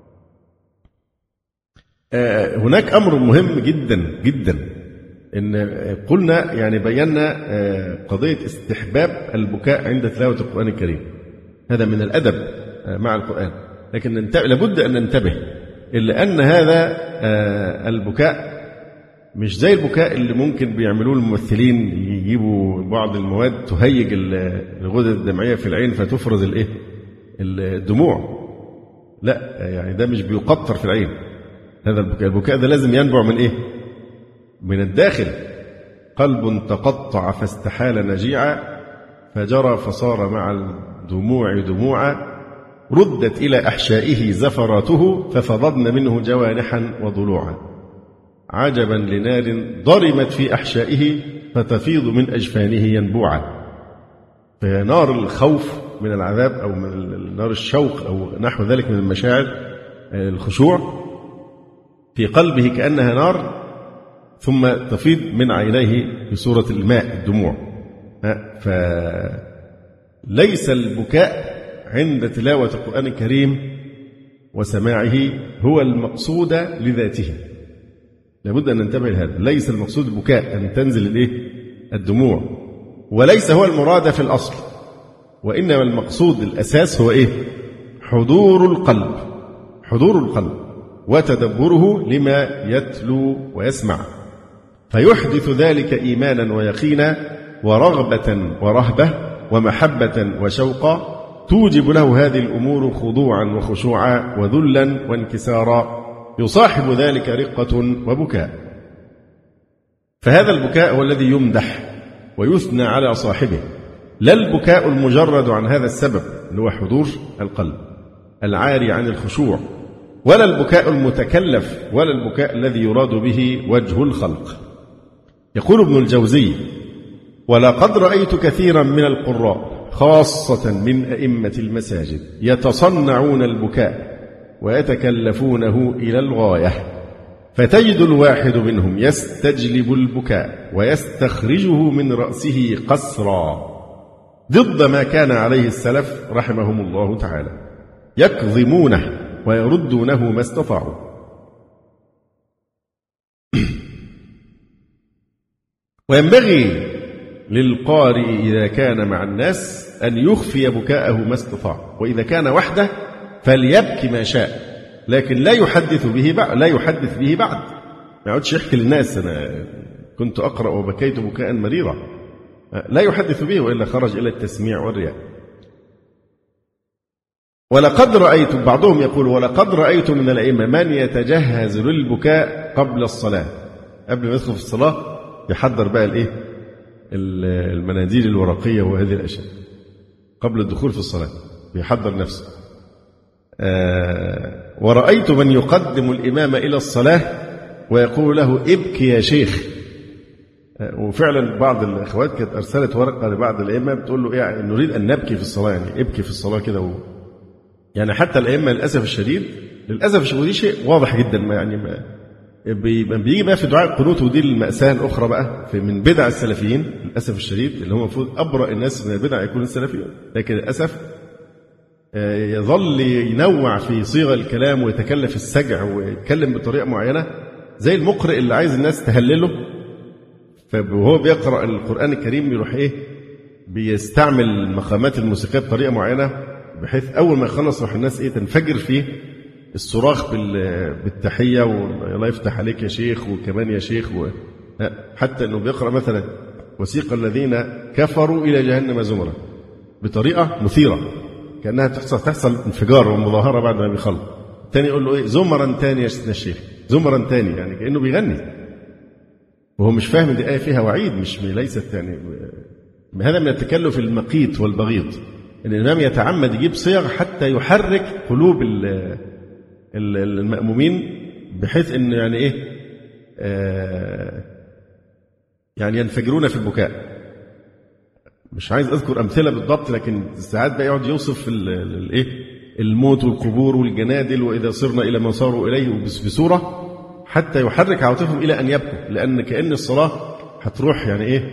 هناك أمر مهم جدا جدا، إن قلنا يعني بينا قضية استحباب البكاء عند تلاوة القرآن الكريم، هذا من الأدب مع القرآن، لكن لابد أن ننتبه إلا أن هذا البكاء مش زي البكاء اللي ممكن بيعملوه الممثلين، يجيبوا بعض المواد تهيج الغدد الدمعية في العين فتفرز الدموع، لا يعني ده مش بيقطر في العين، هذا البكاء ده لازم ينبع من من الداخل. قلب تقطع فاستحال نجيعا فجرى فصار مع الدموع دموعا، ردت إلى أحشائه زفراته ففضضن منه جوانحا وضلوعا، عجبا لنار ضرمت في أحشائه فتفيض من أجفانه ينبوعا. فنار الخوف من العذاب أو من نار الشوق أو نحو ذلك من المشاعر الخشوع في قلبه كأنها نار ثم تفيض من عينيه بصورة الماء الدموع. فليس البكاء عند تلاوة القرآن الكريم وسماعه هو المقصود لذاته، لابد أن ننتبه لهذا. ليس المقصود البكاء أن تنزل الدموع، وليس هو المراد في الأصل، وإنما المقصود الأساس هو حضور القلب، حضور القلب وتدبره لما يتلو ويسمع، فيحدث ذلك إيمانا ويقينا ورغبة ورهبة ومحبة وشوقا، توجب له هذه الأمور خضوعا وخشوعا وذلا وانكسارا، يصاحب ذلك رقة وبكاء. فهذا البكاء هو الذي يمدح ويثنى على صاحبه، لا البكاء المجرد عن هذا السبب اللي هو حضور القلب العاري عن الخشوع، ولا البكاء المتكلف، ولا البكاء الذي يراد به وجه الخلق. يقول ابن الجوزي: ولقد رأيت كثيرا من القراء خاصة من أئمة المساجد يتصنعون البكاء ويتكلفونه إلى الغاية، فتجد الواحد منهم يستجلب البكاء ويستخرجه من رأسه قسرا، ضد ما كان عليه السلف رحمهم الله تعالى، يكظمونه ويردونه ما استطاعوا. وينبغي للقارئ إذا كان مع الناس أن يخفي بكاءه ما استطاع، وإذا كان وحده فليبكي ما شاء، لكن لا يحدث به بعد، ما يقعدش يحكي للناس أنا كنت أقرأ وبكيت بكاء مريرا، لا يحدث به، وإلا خرج إلى التسميع والرياء. ولقد رأيت، بعضهم يقول: ولقد رأيت من الأئمة من يتجهز للبكاء قبل الصلاة، قبل ما يدخل في الصلاة يحضر بقى المناديل الورقية وهذه الأشياء قبل الدخول في الصلاة، بيحضر نفسه. ورأيت من يقدم الإمام إلى الصلاة ويقول له: ابكي يا شيخ. وفعلا بعض الأخوات كانت أرسلت ورقة لبعض الأئمة بتقول له: يعني نريد أن نبكي في الصلاة، يعني ابكي في الصلاة كده. يعني حتى الأئمة للأسف الشديد، ودي شيء واضح جدا، بيجي بقى في دعاء القنوت، ودي المأساة الأخرى بقى من بدع السلفيين للأسف الشديد، اللي هم المفروض أبرأ الناس من البدع يكون السلفيين، لكن للأسف يظل ينوع في صيغ الكلام ويتكلف السجع ويتكلم بطريقة معينة، زي المقرئ اللي عايز الناس تهلله، فهو بيقرأ القرآن الكريم يروح بيستعمل المقامات الموسيقية بطريقة معينة، بحيث أول ما يخلص راح الناس تنفجر فيه الصراخ بالتحية والله يفتح عليك يا شيخ وكمان يا شيخ حتى أنه بيقرأ مثلا: وسيق الذين كفروا إلى جهنم زمرا، بطريقة مثيرة كأنها تحصل انفجار ومظاهرة بعد ما بيخلص. الثاني يقول له: زمرا تاني يا سيدنا الشيخ، زمرا تاني، يعني كأنه بيغني وهو مش فاهم دي آية فيها وعيد، مش ليست يعني. هذا من التكلف المقيت والبغيض، إن الإمام يتعمد يجيب صيغ حتى يحرك قلوب المأمومين، بحيث إن يعني يعني ينفجرون في البكاء. مش عايز أذكر أمثلة بالضبط، لكن ساعات بقى يقعد يوصف الموت والقبور والجنادل وإذا صرنا إلى ما صاروا إليه بصورة حتى يحرك عواطفهم إلى أن يبكوا، لأن كأن الصلاة هتروح يعني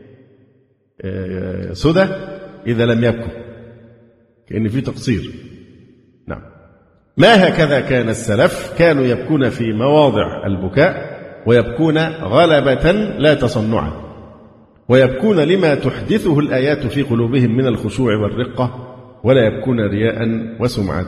سدى إذا لم يبكوا، كأن في تقصير. نعم. ما هكذا كان السلف، كانوا يبكون في مواضع البكاء، ويبكون غلبة لا تصنعا، ويبكون لما تحدثه الآيات في قلوبهم من الخشوع والرقة، ولا يبكون رياء وسمعة.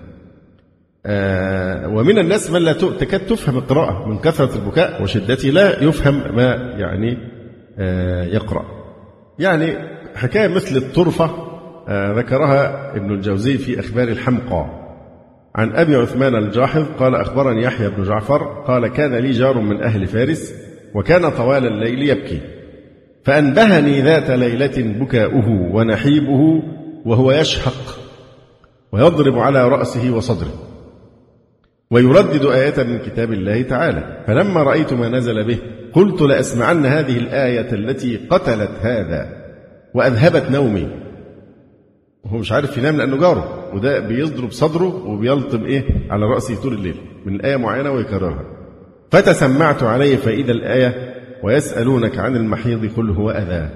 ومن الناس من لا تكاد تفهم القراءة من كثرة البكاء وشدته، لا يفهم ما يعني يقرأ. يعني حكاية مثل الطرفة ذكرها ابن الجوزي في أخبار الحمقى عن أبي عثمان الجاحظ قال: أخبرني يحيى بن جعفر قال: كان لي جار من أهل فارس، وكان طوال الليل يبكي، فأنبهني ذات ليلة بكاؤه ونحيبه وهو يشهق ويضرب على رأسه وصدره، ويردد آية من كتاب الله تعالى، فلما رأيت ما نزل به قلت: لأسمعن هذه الآية التي قتلت هذا وأذهبت نومي. وهو مش عارف ينام لأنه جاره، وده بيضرب صدره وبيلطم على رأسه طول الليل من الآية معينة ويكررها. فتسمعت عليه فإذا الآية ويسألونك عن المحيض قل هو أذى.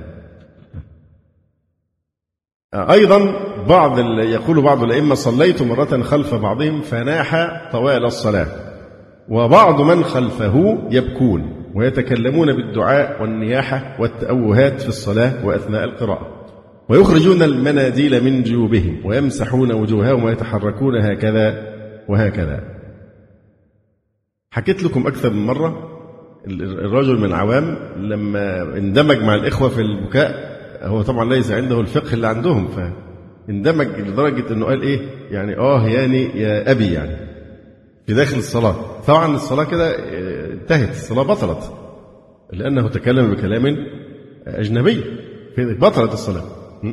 أيضا يقول بعض الأئمة صليت مرة خلف بعضهم فناح طوال الصلاة، وبعض من خلفه يبكون ويتكلمون بالدعاء والنياحة والتأوهات في الصلاة وأثناء القراءة، ويخرجون المناديل من جيوبهم ويمسحون وجوههم ويتحركون هكذا وهكذا. حكيت لكم أكثر من مرة الرجل من العوام لما اندمج مع الإخوة في البكاء، هو طبعا ليس عنده الفقه اللي عندهم، فاندمج لدرجة أنه قال إيه يعني يعني يا أبي يعني في داخل الصلاة. طبعا الصلاة كده انتهت، الصلاة بطلت لأنه تكلم بكلام أجنبي، بطلت الصلاة.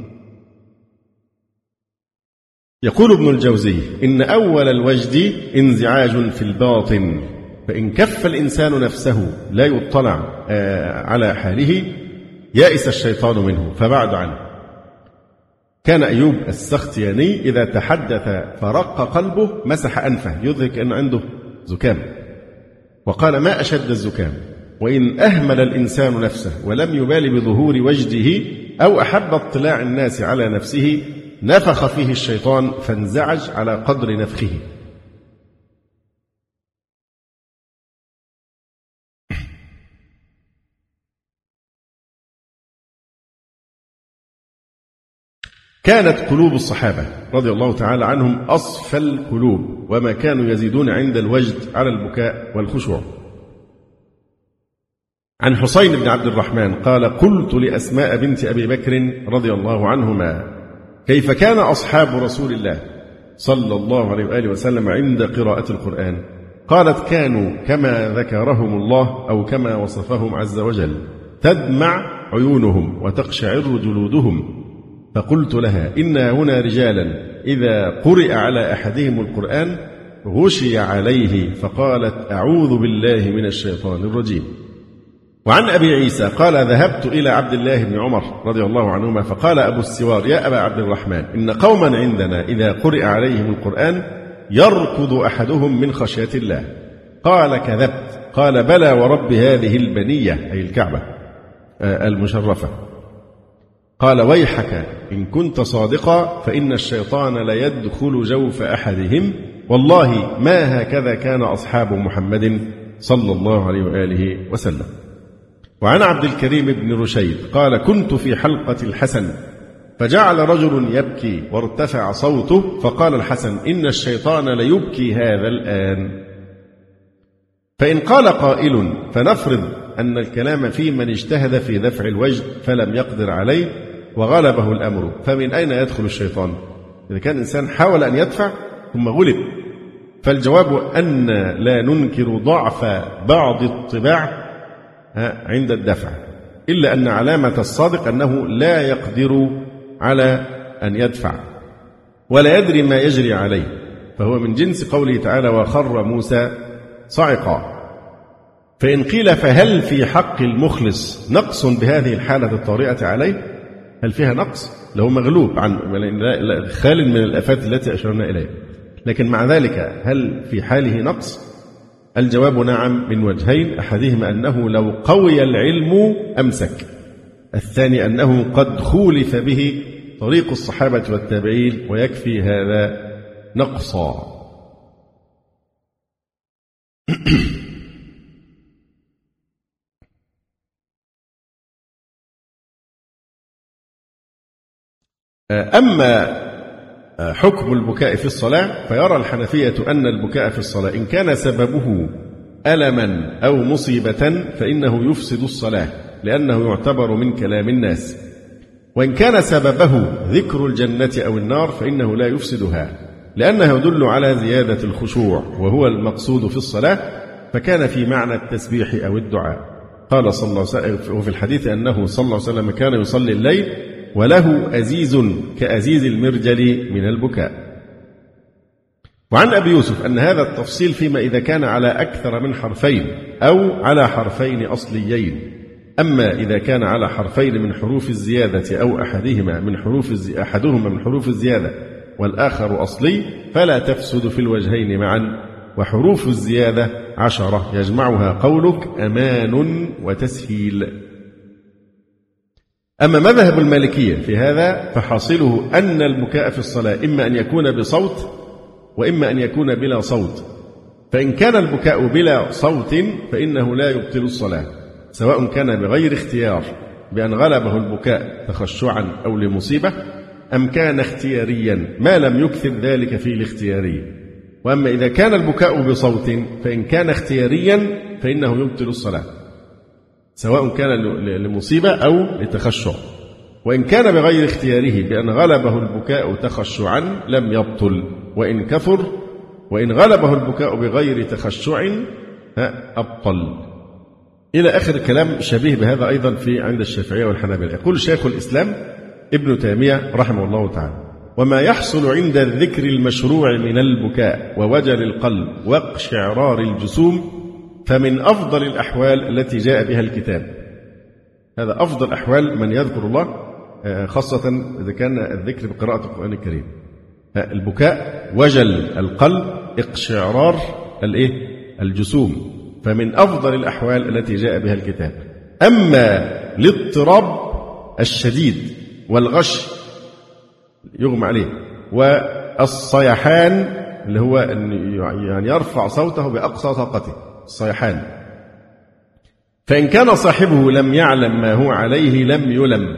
يقول ابن الجوزي إن أول الوجد انزعاج في الباطن، فإن كف الإنسان نفسه لا يطلع على حاله يائس الشيطان منه فبعد عنه. كان أيوب السختياني إذا تحدث فرق قلبه مسح أنفه يظهر كأن عنده زكام، وقال ما أشد الزكام. وإن أهمل الإنسان نفسه ولم يبال بظهور وجده أو أحب اطلاع الناس على نفسه نفخ فيه الشيطان فانزعج على قدر نفخه. كانت قلوب الصحابة رضي الله تعالى عنهم أصفى القلوب، وما كانوا يزيدون عند الوجد على البكاء والخشوع. عن حسين بن عبد الرحمن قال قلت لأسماء بنت أبي بكر رضي الله عنهما كيف كان أصحاب رسول الله صلى الله عليه وآله وسلم عند قراءة القرآن؟ قالت كانوا كما ذكرهم الله أو كما وصفهم عز وجل، تدمع عيونهم وتقشعر جلودهم. فقلت لها إن هنا رجالا إذا قرئ على أحدهم القرآن غشي عليه، فقالت أعوذ بالله من الشيطان الرجيم. وعن أبي عيسى قال ذهبت إلى عبد الله بن عمر رضي الله عنهما فقال أبو السوار يا أبا عبد الرحمن إن قوما عندنا إذا قرئ عليهم القرآن يركض أحدهم من خشية الله. قال كذبت. قال بلى ورب هذه البنية أي الكعبة المشرفة. قال ويحك إن كنت صادقا فإن الشيطان ليدخل جوف أحدهم، والله ما هكذا كان أصحاب محمد صلى الله عليه وآله وسلم. وعن عبد الكريم بن رشيد قال كنت في حلقة الحسن فجعل رجل يبكي وارتفع صوته، فقال الحسن إن الشيطان ليبكي هذا الآن. فإن قال قائل فنفرض أن الكلام في من اجتهد في دفع الوجد فلم يقدر عليه وغلبه الأمر، فمن أين يدخل الشيطان؟ إذا كان الإنسان حاول أن يدفع ثم غلب، فالجواب أن لا ننكر ضعف بعض الطباع عند الدفع، إلا أن علامة الصادق أنه لا يقدر على أن يدفع ولا يدري ما يجري عليه، فهو من جنس قوله تعالى وخر موسى صعقا. فإن قيل فهل في حق المخلص نقص بهذه الحالة الطارئة عليه؟ هل فيها نقص؟ لو مغلوب عن خال من الآفات التي أشرنا إليها، لكن مع ذلك هل في حاله نقص؟ الجواب نعم من وجهين، أحدهما أنه لو قوي العلم أمسك، الثاني أنه قد خولف به طريق الصحابة والتابعين ويكفي هذا نقصا. أما حكم البكاء في الصلاة فيرى الحنفية أن البكاء في الصلاة إن كان سببه ألما أو مصيبة فإنه يفسد الصلاة لأنه يعتبر من كلام الناس، وإن كان سببه ذكر الجنة أو النار فإنه لا يفسدها لأنه يدل على زيادة الخشوع وهو المقصود في الصلاة، فكان في معنى التسبيح أو الدعاء. قال صلى الله عليه وسلم وفي الحديث أنه صلى الله عليه وسلم كان يصلي الليل وله أزيز كأزيز المرجل من البكاء. وعن أبي يوسف أن هذا التفصيل فيما إذا كان على أكثر من حرفين أو على حرفين أصليين، أما إذا كان على حرفين من حروف الزيادة أو أحدهما من حروف الزيادة والآخر أصلي فلا تفسد في الوجهين معا وحروف الزيادة 10 يجمعها قولك أمان وتسهيل. أما مذهب المالكية في هذا فحاصله أن البكاء في الصلاة إما أن يكون بصوت وإما أن يكون بلا صوت، فإن كان البكاء بلا صوت فإنه لا يبطل الصلاة، سواء كان بغير اختيار بأن غلبه البكاء تخشعا أو لمصيبة، أم كان اختياريا ما لم يكثر ذلك في الاختياري. وأما إذا كان البكاء بصوت فإن كان اختياريا فإنه يبطل الصلاة، سواء كان لمصيبة أو لتخشع. وإن كان بغير اختياره بأن غلبه البكاء تخشعا لم يبطل وإن كثر، وإن غلبه البكاء بغير تخشع أبطل. إلى آخر كلام شبيه بهذا أيضا في عند الشافعية والحنابلة. يقول شيخ الإسلام ابن تيمية رحمه الله تعالى: وما يحصل عند الذكر المشروع من البكاء ووجل القلب واقشعرار الجسوم فمن أفضل الأحوال التي جاء بها الكتاب. هذا أفضل أحوال من يذكر الله، خاصة إذا كان الذكر بقراءة القرآن الكريم. البكاء، وجل القلب، اقشعرار الجسوم، فمن أفضل الأحوال التي جاء بها الكتاب. أما الاضطراب الشديد والغش يغمى عليه والصيحان اللي هو أن يرفع صوته بأقصى طاقته، الصيحان، فإن كان صاحبه لم يعلم ما هو عليه لم يلم،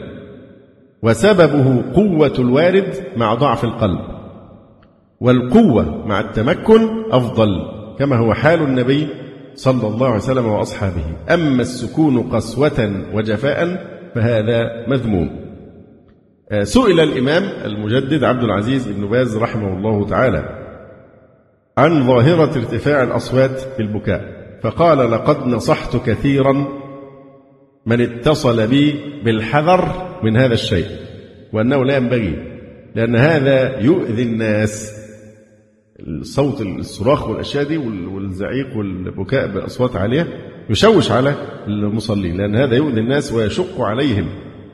وسببه قوة الوارد مع ضعف القلب، والقوة مع التمكن أفضل، كما هو حال النبي صلى الله عليه وسلم وأصحابه. أما السكون قسوة وجفاء فهذا مذموم. سئل الإمام المجدد عبد العزيز بن باز رحمه الله تعالى عن ظاهرة ارتفاع الأصوات في البكاء، فقال: لقد نصحت كثيرا من اتصل بي بالحذر من هذا الشيء، وأنه لا ينبغي، لأن هذا يؤذي الناس. الصوت، الصراخ والأشياء دي والزعيق والبكاء بأصوات عالية يشوش على المصلين، لأن هذا يؤذي الناس ويشق عليهم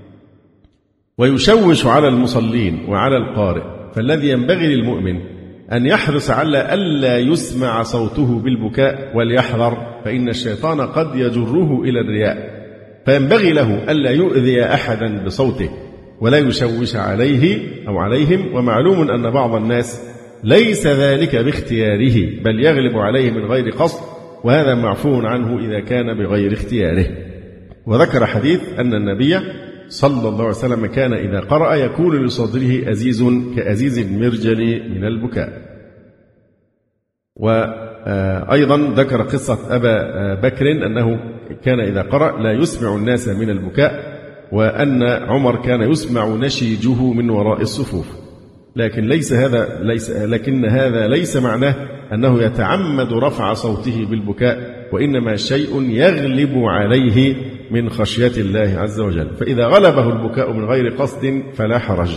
ويشوش على المصلين وعلى القارئ. فالذي ينبغي للمؤمن أن يحرص على ألا يسمع صوته بالبكاء، وليحذر، فإن الشيطان قد يجره إلى الرياء، فينبغي له ألا يؤذي أحدا بصوته ولا يشوش عليه أو عليهم. ومعلوم أن بعض الناس ليس ذلك باختياره بل يغلب عليه من غير قصد، وهذا معفو عنه إذا كان بغير اختياره. وذكر حديث أن النبي صلى الله عليه وسلم كان إذا قرأ يكون لصدره أزيز كأزيز المرجل من البكاء. وأيضا ذكر قصة أبا بكر أنه كان إذا قرأ لا يسمع الناس من البكاء، وأن عمر كان يسمع نشيجه من وراء الصفوف. لكن هذا ليس معناه أنه يتعمد رفع صوته بالبكاء، وإنما شيء يغلب عليه من خشية الله عز وجل، فإذا غلبه البكاء من غير قصد فلا حرج.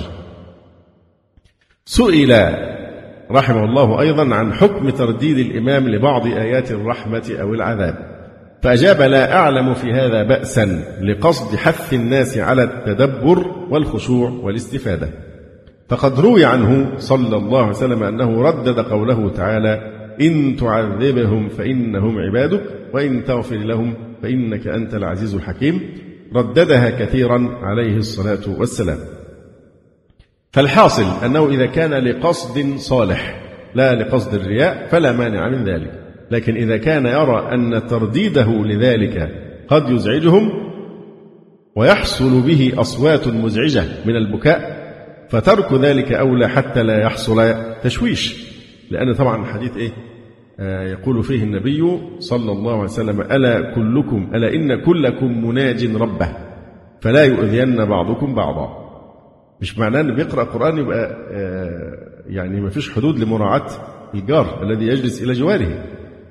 سئل رحمه الله أيضا عن حكم ترديد الإمام لبعض آيات الرحمة أو العذاب، فأجاب: لا أعلم في هذا بأسا لقصد حث الناس على التدبر والخشوع والاستفادة، فقد روي عنه صلى الله عليه وسلم أنه ردد قوله تعالى: إن تعذبهم فإنهم عبادك وإن تغفر لهم فإنك أنت العزيز الحكيم، رددها كثيرا عليه الصلاة والسلام. فالحاصل أنه إذا كان لقصد صالح لا لقصد الرياء فلا مانع من ذلك، لكن إذا كان يرى أن ترديده لذلك قد يزعجهم ويحصل به أصوات مزعجة من البكاء فترك ذلك أولى حتى لا يحصل تشويش. لأن طبعا الحديث يقول فيه النبي صلى الله عليه وسلم: ألا إن كلكم مناج ربه فلا يؤذين بعضكم بعضا. مش معناه أنه بيقرأ القرآن يبقى يعني ما فيش حدود لمراعاة الجار الذي يجلس إلى جواره.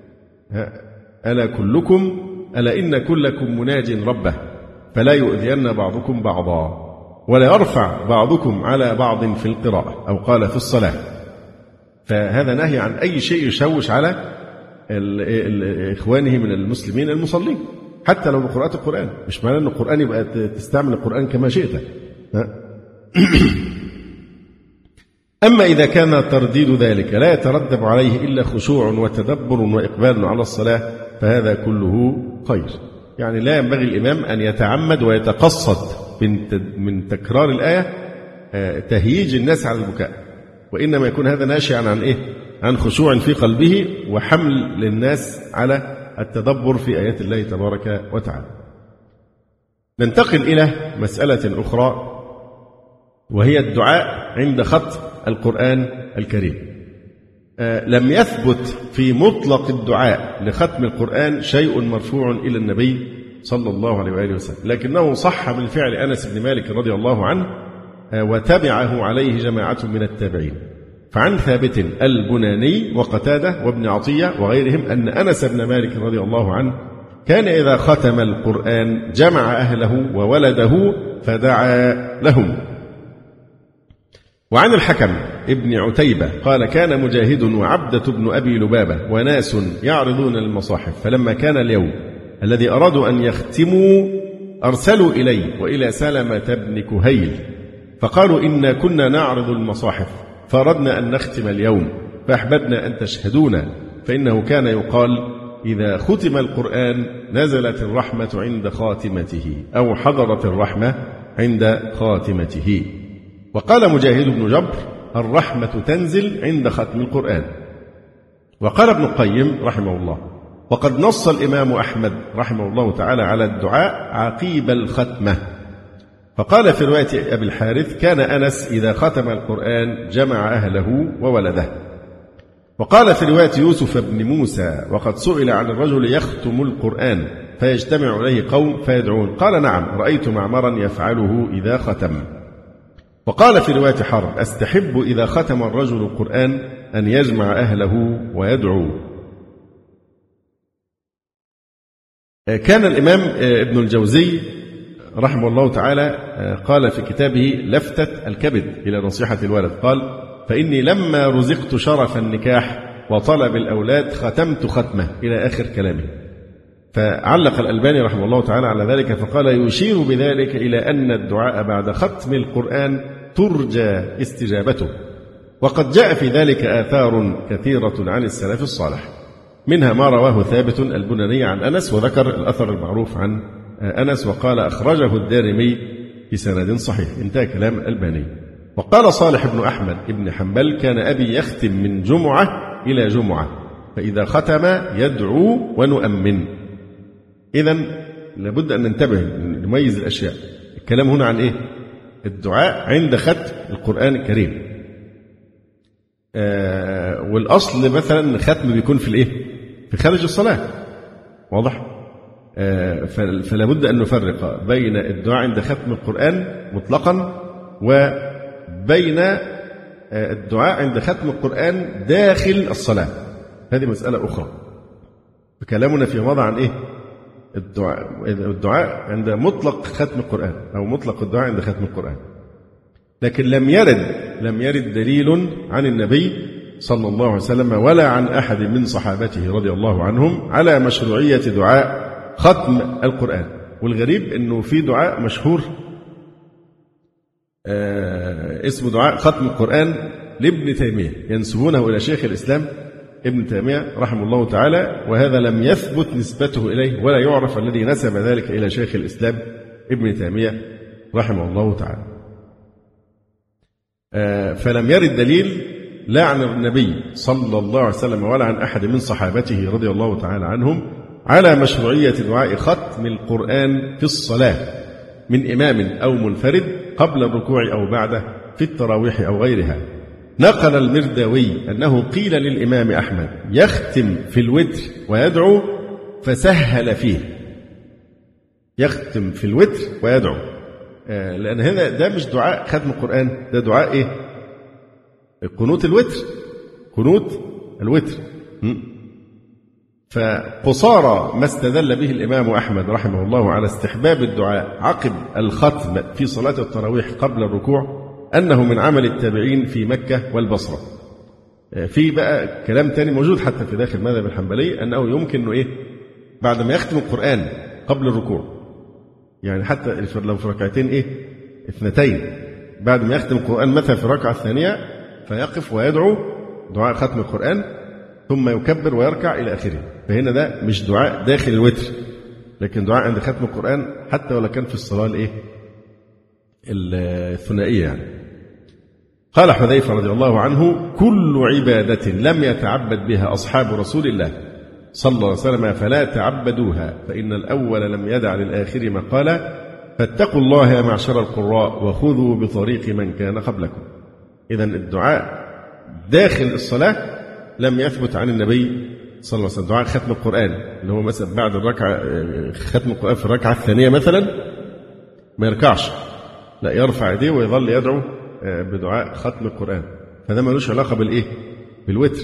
ألا إن كلكم مناج ربه فلا يؤذين بعضكم بعضا ولا يرفع بعضكم على بعض في القراءة، أو قال في الصلاة. فهذا نهي عن أي شيء يشوش على إخوانه من المسلمين المصلين، حتى لو بقراءة القرآن. مش معناه أن القرآن يبقى تستعمل القرآن كما شئت. أما إذا كان ترديد ذلك لا يترتب عليه إلا خشوع وتدبر وإقبال على الصلاة فهذا كله خير. يعني لا ينبغي الإمام أن يتعمد ويتقصد من تكرار الآية تهييج الناس على البكاء، وإنما يكون هذا ناشئا عن إيه؟ عن خشوع في قلبه وحمل للناس على التدبر في آيات الله تبارك وتعالى. ننتقل إلى مسألة أخرى وهي الدعاء عند ختم القرآن الكريم. لم يثبت في مطلق الدعاء لختم القرآن شيء مرفوع إلى النبي صلى الله عليه وآله وسلم، لكنه صح من فعل أنس بن مالك رضي الله عنه وتبعه عليه جماعة من التابعين. فعن ثابت البناني وقتادة وابن عطية وغيرهم أن أنس بن مالك رضي الله عنه كان إذا ختم القرآن جمع أهله وولده فدعا لهم. وعن الحكم ابن عتيبة قال كان مجاهد وعبدة بن أبي لبابة وناس يعرضون المصاحف، فلما كان اليوم الذي أرادوا أن يختموا أرسلوا إلي وإلى سلمة بن كهيل فقالوا إنا كنا نعرض المصاحف فأردنا أن نختم اليوم فأحببنا أن تشهدونا، فإنه كان يقال إذا ختم القرآن نزلت الرحمة عند خاتمته أو حضرت الرحمة عند خاتمته. وقال مجاهد بن جبر الرحمة تنزل عند ختم القرآن. وقال ابن القيم رحمه الله وقد نص الإمام أحمد رحمه الله تعالى على الدعاء عقيب الختمة، فقال في رواية أبي الحارث كان أنس إذا ختم القرآن جمع أهله وولده. وقال في رواية يوسف بن موسى وقد سئل عن الرجل يختم القرآن فيجتمع إليه قوم فيدعون قال نعم رأيت معمرا يفعله إذا ختم. وقال في رواية حرب أستحب إذا ختم الرجل القرآن أن يجمع أهله ويدعو. كان الإمام ابن الجوزي رحمه الله تعالى قال في كتابه لفتة الكبد إلى نصيحة الولد قال فإني لما رزقت شرف النكاح وطلب الأولاد ختمت ختمة إلى آخر كلامه. فعلق الألباني رحمه الله تعالى على ذلك فقال يشير بذلك إلى أن الدعاء بعد ختم القرآن ترجى استجابته، وقد جاء في ذلك آثار كثيرة عن السلف الصالح، منها ما رواه ثابت البناني عن أنس وذكر الأثر المعروف عن أنس وقال أخرجه الدارمي بسند صحيح. انتهى كلام الألباني. وقال صالح بن أحمد بن حنبل كان أبي يختم من جمعة إلى جمعة فإذا ختم يدعو ونؤمن. إذن لابد أن ننتبه نميز الأشياء. الكلام هنا عن إيه؟ الدعاء عند ختم القرآن الكريم. والأصل مثلا ختم بيكون في الإيه؟ في خارج الصلاة. واضح؟ فلا بد أن نفرق بين الدعاء عند ختم القرآن مطلقا وبين الدعاء عند ختم القرآن داخل الصلاة. هذه مسألة أخرى. كلامنا في وضع عن إيه؟ الدعاء عند مطلق ختم القرآن أو مطلق الدعاء عند ختم القرآن. لكن لم يرد دليل عن النبي صلى الله عليه وسلم ولا عن أحد من صحابته رضي الله عنهم على مشروعية دعاء ختم القرآن. والغريب أنه في دعاء مشهور اسمه دعاء ختم القرآن لابن تيمية ينسبونه إلى شيخ الإسلام ابن تيمية رحمه الله تعالى، وهذا لم يثبت نسبته إليه ولا يعرف الذي نسب ذلك إلى شيخ الإسلام ابن تيمية رحمه الله تعالى. فلم يرد دليل لا عن النبي صلى الله عليه وسلم ولا عن أحد من صحابته رضي الله تعالى عنهم على مشروعية دعاء ختم القرآن في الصلاة من إمام أو منفرد قبل الركوع أو بعده في التراويح أو غيرها. نقل المرداوي أنه قيل للإمام أحمد يختم في الوتر ويدعو فسهل فيه. يختم في الوتر ويدعو، لأن هذا ده مش دعاء ختم القرآن، ده دعاء إيه؟ قنوت الوتر، قنوت الوتر. فقصارى ما استدل به الإمام أحمد رحمه الله على استحباب الدعاء عقب الختم في صلاة التراويح قبل الركوع أنه من عمل التابعين في مكة والبصرة. في بقى كلام تاني موجود حتى في داخل مذهب الحنبلي أنه يمكن إنه إيه بعد ما يختم القرآن قبل الركوع، يعني حتى لو في ركعتين إيه اثنتين بعد ما يختم القرآن مثلا في الركعة الثانية فيقف ويدعو دعاء ختم القرآن ثم يكبر ويركع إلى آخره. فهنا ده مش دعاء داخل الوتر، لكن دعاء عند ختم القرآن حتى ولا كان في الصلاة الثنائية يعني. قال حذيفة رضي الله عنه: كل عبادة لم يتعبد بها أصحاب رسول الله صلى الله عليه وسلم فلا تعبدوها، فإن الأول لم يدع للآخر مقالا، فاتقوا الله يا معشر القراء وخذوا بطريق من كان قبلكم. إذن الدعاء داخل الصلاة لم يثبت عن النبي صلى الله عليه وسلم. دعاء ختم القرآن اللي هو مثلا بعد الركعة، ختم القرآن في الركعة الثانية مثلا ما يركعش، لا يرفع يديه ويظل يدعو بدعاء ختم القرآن. فده ملوش علاقة بالوتر.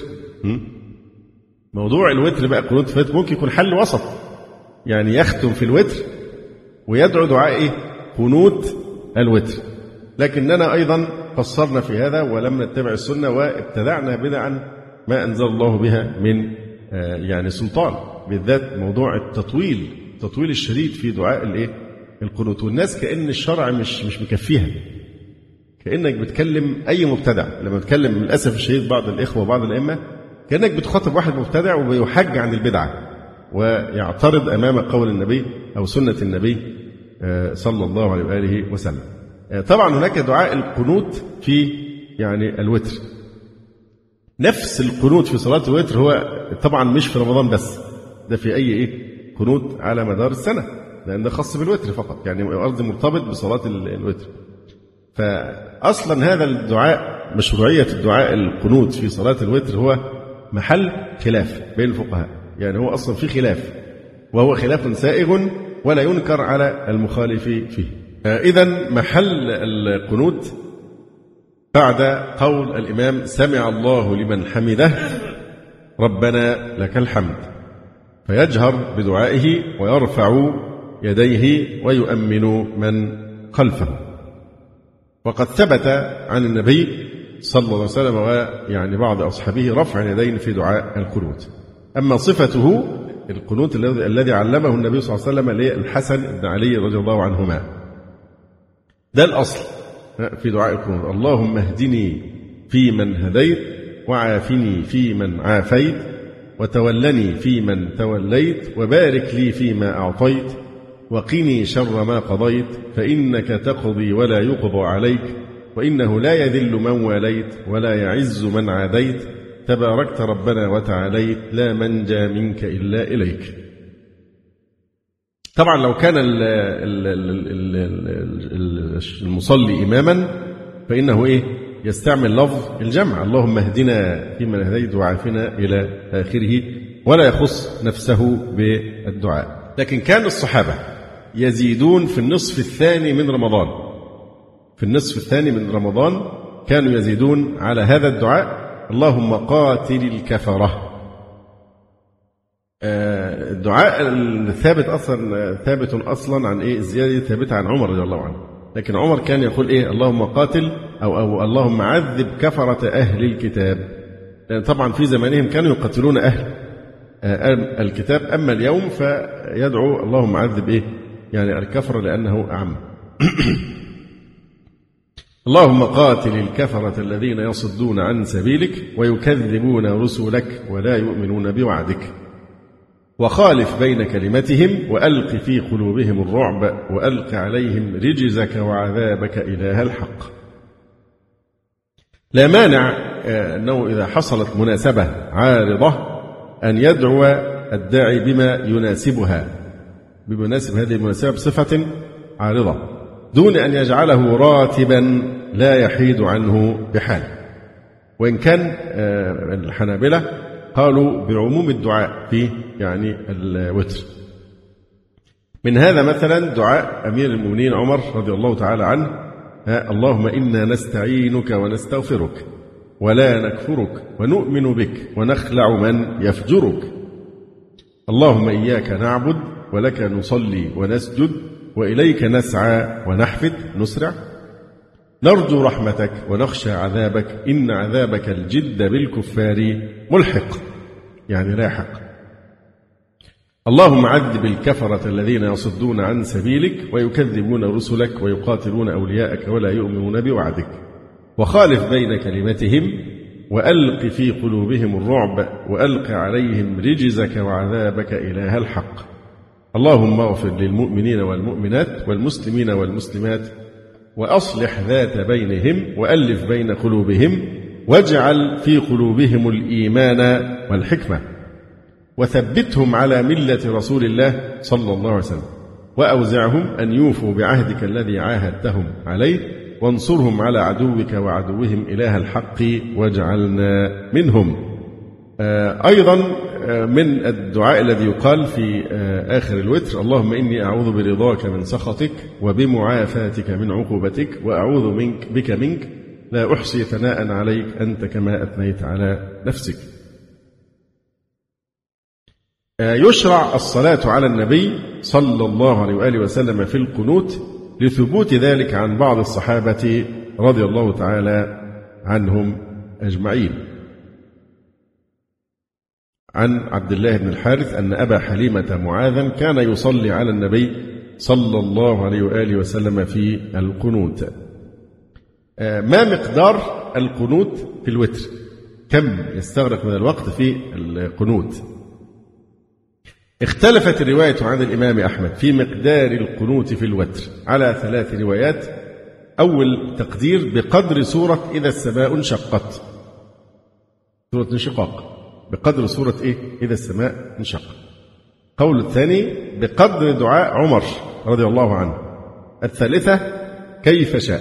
موضوع الوتر بقى قنوت في الوتر ممكن يكون حل وسط، يعني يختم في الوتر ويدعو دعاء قنوت الوتر. لكننا أيضا قصرنا في هذا ولم نتبع السنة وابتدعنا بدعا ما أنزل الله بها من يعني سلطان، بالذات موضوع التطويل الشديد في دعاء القنوت. والناس كأن الشرع مش مكفيها، كأنك بتكلم أي مبتدع. لما تكلم للأسف الشديد بعض الإخوة وبعض الأئمة كأنك بتخاطب واحد مبتدع وبيحج عن البدعة ويعترض أمام قول النبي أو سنة النبي صلى الله عليه وآله وسلم. طبعا هناك دعاء القنوت في يعني الوتر. نفس القنوت في صلاة الوتر هو طبعا مش في رمضان بس، ده في أي قنوت على مدار السنة، لأن ده خاص بالوتر فقط، يعني قصدي مرتبط بصلاة الوتر. فأصلا هذا الدعاء، مشروعية الدعاء القنوت في صلاة الوتر هو محل خلاف بين الفقهاء، يعني هو أصلا في خلاف، وهو خلاف سائغ ولا ينكر على المخالف فيه. إذن محل القنوت بعد قول الإمام: سمع الله لمن حمده ربنا لك الحمد، فيجهر بدعائه ويرفع يديه ويؤمن من خلفه. وقد ثبت عن النبي صلى الله عليه وسلم ويعني بعض أصحابه رفع اليدين في دعاء القنوت. أما صفته القنوت الذي علمه النبي صلى الله عليه وسلم للحسن بن علي رضي الله عنهما، ده الأصل في دعاء القنوت: اللهم اهدني فيمن هديت، وعافني فيمن عافيت، وتولني فيمن توليت، وبارك لي فيما أعطيت، وقني شر ما قضيت، فإنك تقضي ولا يقضى عليك، وإنه لا يذل من واليت ولا يعز من عاديت، تباركت ربنا وتعاليت، لا منجى منك إلا إليك. طبعا لو كان المصلي إماما فإنه يستعمل لفظ الجمع: اللهم اهدنا فيمن هديت وعافنا إلى آخره، ولا يخص نفسه بالدعاء. لكن كان الصحابة يزيدون في النصف الثاني من رمضان، في النصف الثاني من رمضان كانوا يزيدون على هذا الدعاء: اللهم قاتل الكفرة. الدعاء الثابت ثابت أصلا عن الزيادة ثابتة عن عمر رضي الله عنه، لكن عمر كان يقول اللهم قاتل أو اللهم عذب كفرة أهل الكتاب، لأن طبعا في زمانهم كانوا يقتلون أهل الكتاب، أما اليوم فيدعو اللهم عذب يعني الكفر لأنه أعم. اللهم قاتل الكفرة الذين يصدون عن سبيلك ويكذبون رسلك ولا يؤمنون بوعدك، وخالف بين كلمتهم وألق في قلوبهم الرعب وألق عليهم رجزك وعذابك إله الحق. لا مانع أنه إذا حصلت مناسبة عارضة أن يدعو الداعي بما يناسبها، بمناسب هذه المناسبة بصفة عارضة، دون أن يجعله راتبا لا يحيد عنه بحال. وإن كان الحنابلة قالوا بعموم الدعاء في يعني الوتر. من هذا مثلا دعاء أمير المؤمنين عمر رضي الله تعالى عنه: اللهم إنا نستعينك ونستغفرك ولا نكفرك ونؤمن بك ونخلع من يفجرك، اللهم إياك نعبد ولك نصلي ونسجد وإليك نسعى ونحفد نسرع، نرجو رحمتك ونخشى عذابك، إن عذابك الجد بالكفار ملحق، يعني لاحق. اللهم عذب الكفرة الذين يصدون عن سبيلك ويكذبون رسلك ويقاتلون أولياءك ولا يؤمنون بوعدك، وخالف بين كلمتهم وألق في قلوبهم الرعب وألق عليهم رجزك وعذابك إله الحق. اللهم اغفر للمؤمنين والمؤمنات والمسلمين والمسلمات وأصلح ذات بينهم وألف بين قلوبهم واجعل في قلوبهم الإيمان والحكمة وثبتهم على ملة رسول الله صلى الله عليه وسلم وأوزعهم أن يوفوا بعهدك الذي عاهدتهم عليه وانصرهم على عدوك وعدوهم إله الحق واجعلنا منهم. أيضا من الدعاء الذي يقال في آخر الوتر: اللهم إني أعوذ برضاك من سخطك وبمعافاتك من عقوبتك وأعوذ بك منك لا أحصي ثناء عليك أنت كما أثنيت على نفسك. يشرع الصلاة على النبي صلى الله عليه وآله وسلم في القنوت لثبوت ذلك عن بعض الصحابة رضي الله تعالى عنهم أجمعين. عن عبد الله بن الحارث أن أبا حليمة معاذا كان يصلي على النبي صلى الله عليه وآله وسلم في القنوت. ما مقدار القنوت في الوتر؟ كم يستغرق من الوقت في القنوت؟ اختلفت الرواية عن الإمام أحمد في مقدار القنوت في الوتر على 3 روايات. أول تقدير بقدر سورة إذا السماء انشقت، سورة انشقاق، بقدر سورة إذا السماء انشقت. قول الثاني بقدر دعاء عمر رضي الله عنه. الثالثة كيف شاء.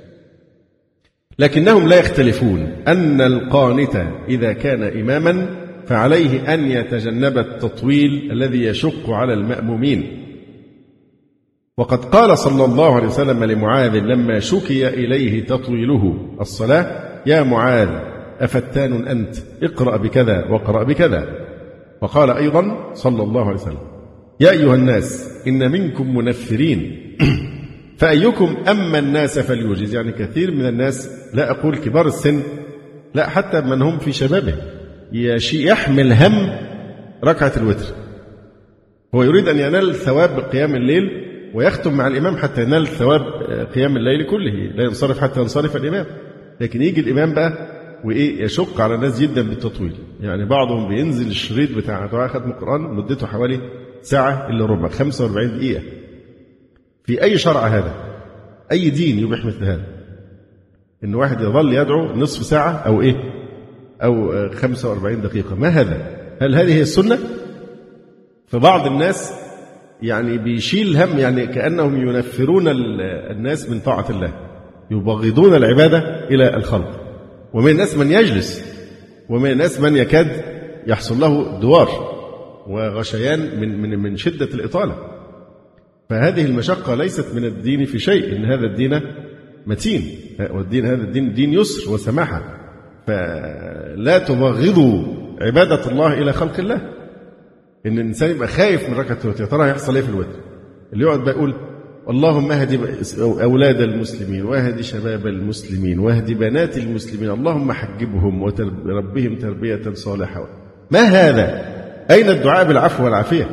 لكنهم لا يختلفون أن القانت إذا كان إماما فعليه أن يتجنب التطويل الذي يشق على المأمومين. وقد قال صلى الله عليه وسلم لمعاذ لما شكي إليه تطويله الصلاة: يا معاذ أفتان أنت، اقرأ بكذا واقرأ بكذا. وقال أيضا صلى الله عليه وسلم: يا أيها الناس إن منكم منفرين فأيكم أما الناس فليوجز. يعني كثير من الناس، لا أقول كبار السن، لا حتى من هم في شبابه، يحمل هم ركعة الوتر. هو يريد أن ينال ثواب قيام الليل ويختم مع الإمام حتى ينال ثواب قيام الليل كله، لا ينصرف حتى ينصرف الإمام. لكن يجي الإمام بقى يشق على الناس جدا بالتطويل. يعني بعضهم بينزل الشريط بتاع دعاء ختم القرآن مدته حوالي ساعة إلا ربع، 45 دقيقة. في أي شرع هذا؟ أي دين يبيح مثل هذا؟ إن واحد يظل يدعو نصف ساعة أو 45 دقيقة. ما هذا؟ هل هذه هي السنة؟ فبعض الناس يعني بيشيل هم، يعني كأنهم ينفرون الناس من طاعة الله، يبغضون العبادة إلى الخلق. ومن الناس من يجلس، ومن الناس من يكاد يحصل له دوار وغشيان من شدة الإطالة. فهذه المشقة ليست من الدين في شيء، إن هذا الدين متين، والدين هذا الدين دين يسر وسماحة. فلا تبغضوا عبادة الله إلى خلق الله. إن الإنسان يبقى خايف من ركعة الوتر، يا ترى هيحصل إيه في الوتر؟ اللي يقعد بقى يقول اللهم اهد أولاد المسلمين واهد شباب المسلمين واهد بنات المسلمين، اللهم حجبهم وتربهم تربية صالحة. ما هذا؟ أين الدعاء بالعفو والعافية؟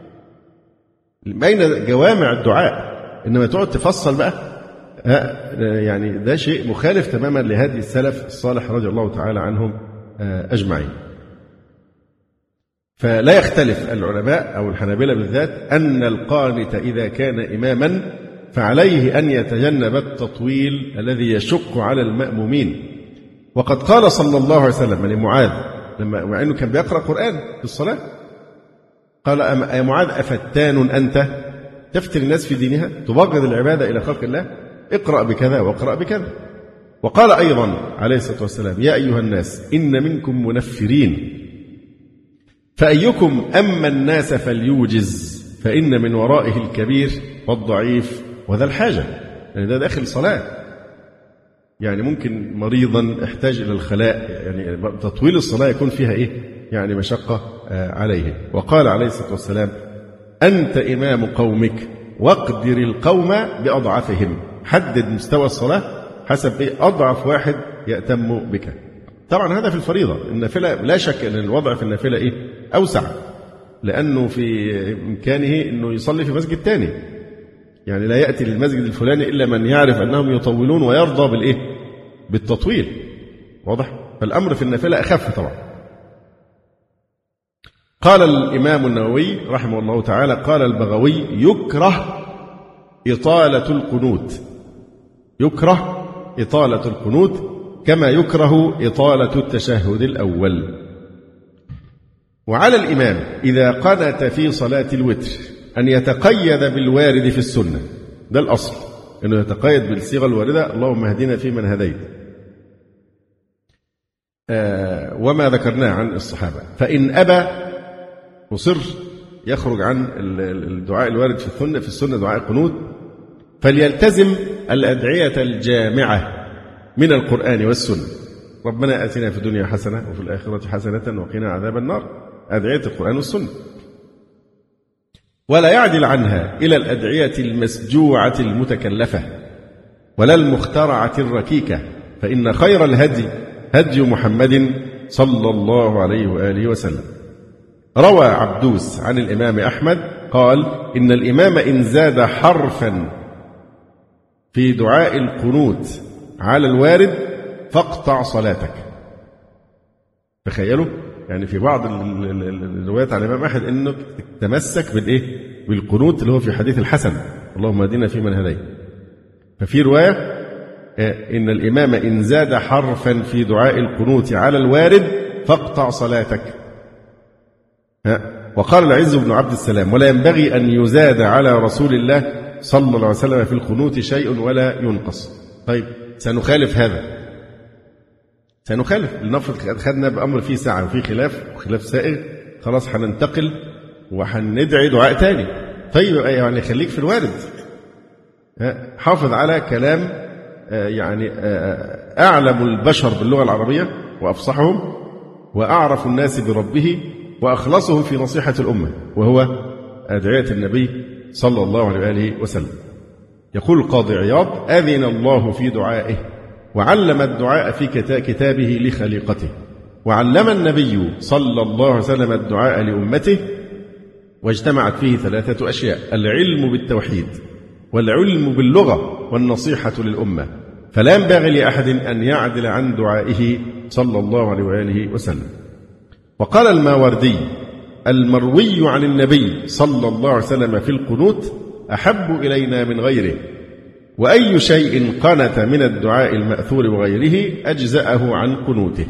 أين جوامع الدعاء؟ إنما تقعد تفصل بقى، يعني ده شيء مخالف تماما لهدي السلف الصالح رضي الله تعالى عنهم أجمعين. فلا يختلف العلماء أو الحنابلة بالذات أن القانت إذا كان إماما فعليه أن يتجنب التطويل الذي يشق على المأمومين. وقد قال صلى الله عليه وسلم لمعاذ مع أنه كان بيقرأ قرآن في الصلاة، قال يا معاذ أفتان أنت تفتن الناس في دينها، تبغض العبادة إلى خلق الله، اقرأ بكذا واقرأ بكذا. وقال أيضا عليه الصلاة والسلام: يا أيها الناس إن منكم منفرين فأيكم أما الناس فليوجز فإن من ورائه الكبير والضعيف وذا الحاجة. يعني ده داخل صلاة، يعني ممكن مريضا احتاج إلى الخلاء، يعني تطويل الصلاة يكون فيها يعني مشقة عليه. وقال عليه الصلاة والسلام: أنت إمام قومك واقدر القوم بأضعفهم. حدد مستوى الصلاة حسب أضعف واحد يأتم بك. طبعا هذا في الفريضة. النافلة لا شك أن الوضع في النافلة أوسع، لأنه في إمكانه أنه يصلي في مسجد تاني. يعني لا يأتي للمسجد الفلاني إلا من يعرف أنهم يطولون ويرضى بالتطويل. واضح؟ فالأمر في النافلة أخف طبعا. قال الإمام النووي رحمه الله تعالى: قال البغوي: يكره إطالة القنوت، يكره إطالة القنوت كما يكره إطالة التشهد الأول. وعلى الإمام إذا قنت في صلاة الوتر أن يتقيد بالوارد في السنة، ده الأصل، أنه يتقيد بالصيغة الواردة: اللهم اهدنا فيمن هديت، وما ذكرناه عن الصحابة. فإن أبى مصر يخرج عن الدعاء الوارد في السنة دعاء القنوت، فليلتزم الأدعية الجامعة من القرآن والسنة: ربنا آتنا في الدنيا حسنة وفي الآخرة حسنة وقنا عذاب النار، أدعية القرآن والسنة. ولا يعدل عنها إلى الأدعية المسجوعة المتكلفة ولا المخترعة الركيكة، فإن خير الهدي هدي محمد صلى الله عليه وآله وسلم. روى عبدوس عن الإمام أحمد قال: إن الإمام إن زاد حرفا في دعاء القنوت على الوارد فاقطع صلاتك. تخيلوا، يعني في بعض الروايات عن الإمام أحمد إنه تتمسك بالإيه؟ بالقنوت اللي هو في حديث الحسن: اللهم اهدنا فيمن هديت. ففي رواية إن الإمام إن زاد حرفا في دعاء القنوت على الوارد فاقطع صلاتك. وقال العز بن عبد السلام: ولا ينبغي أن يزاد على رسول الله صلى الله عليه وسلم في القنوت شيء ولا ينقص. طيب سنخالف هذا، سنخالف، لنفرض خدنا بأمر فيه ساعة وفيه خلاف وخلاف سائغ، خلاص هننتقل وهندعي دعاء تاني. طيب يعني خليك في الوارد، حافظ على كلام يعني أعلم البشر باللغة العربية وأفصحهم وأعرف الناس بربه وأخلصهم في نصيحة الأمة، وهو أدعية النبي صلى الله عليه وآله وسلم. يقول القاضي عياض: أذن الله في دعائه وعلم الدعاء في كتابه لخليقته، وعلم النبي صلى الله عليه وسلم الدعاء لأمته، واجتمعت فيه 3 أشياء: العلم بالتوحيد والعلم باللغة والنصيحة للأمة، فلا ينبغي لأحد أن يعدل عن دعائه صلى الله عليه وآله وسلم. وقال الماوردي: المروي عن النبي صلى الله عليه وسلم في القنوت أحب إلينا من غيره، وأي شيء قنت من الدعاء المأثور وغيره أجزأه عن قنوته.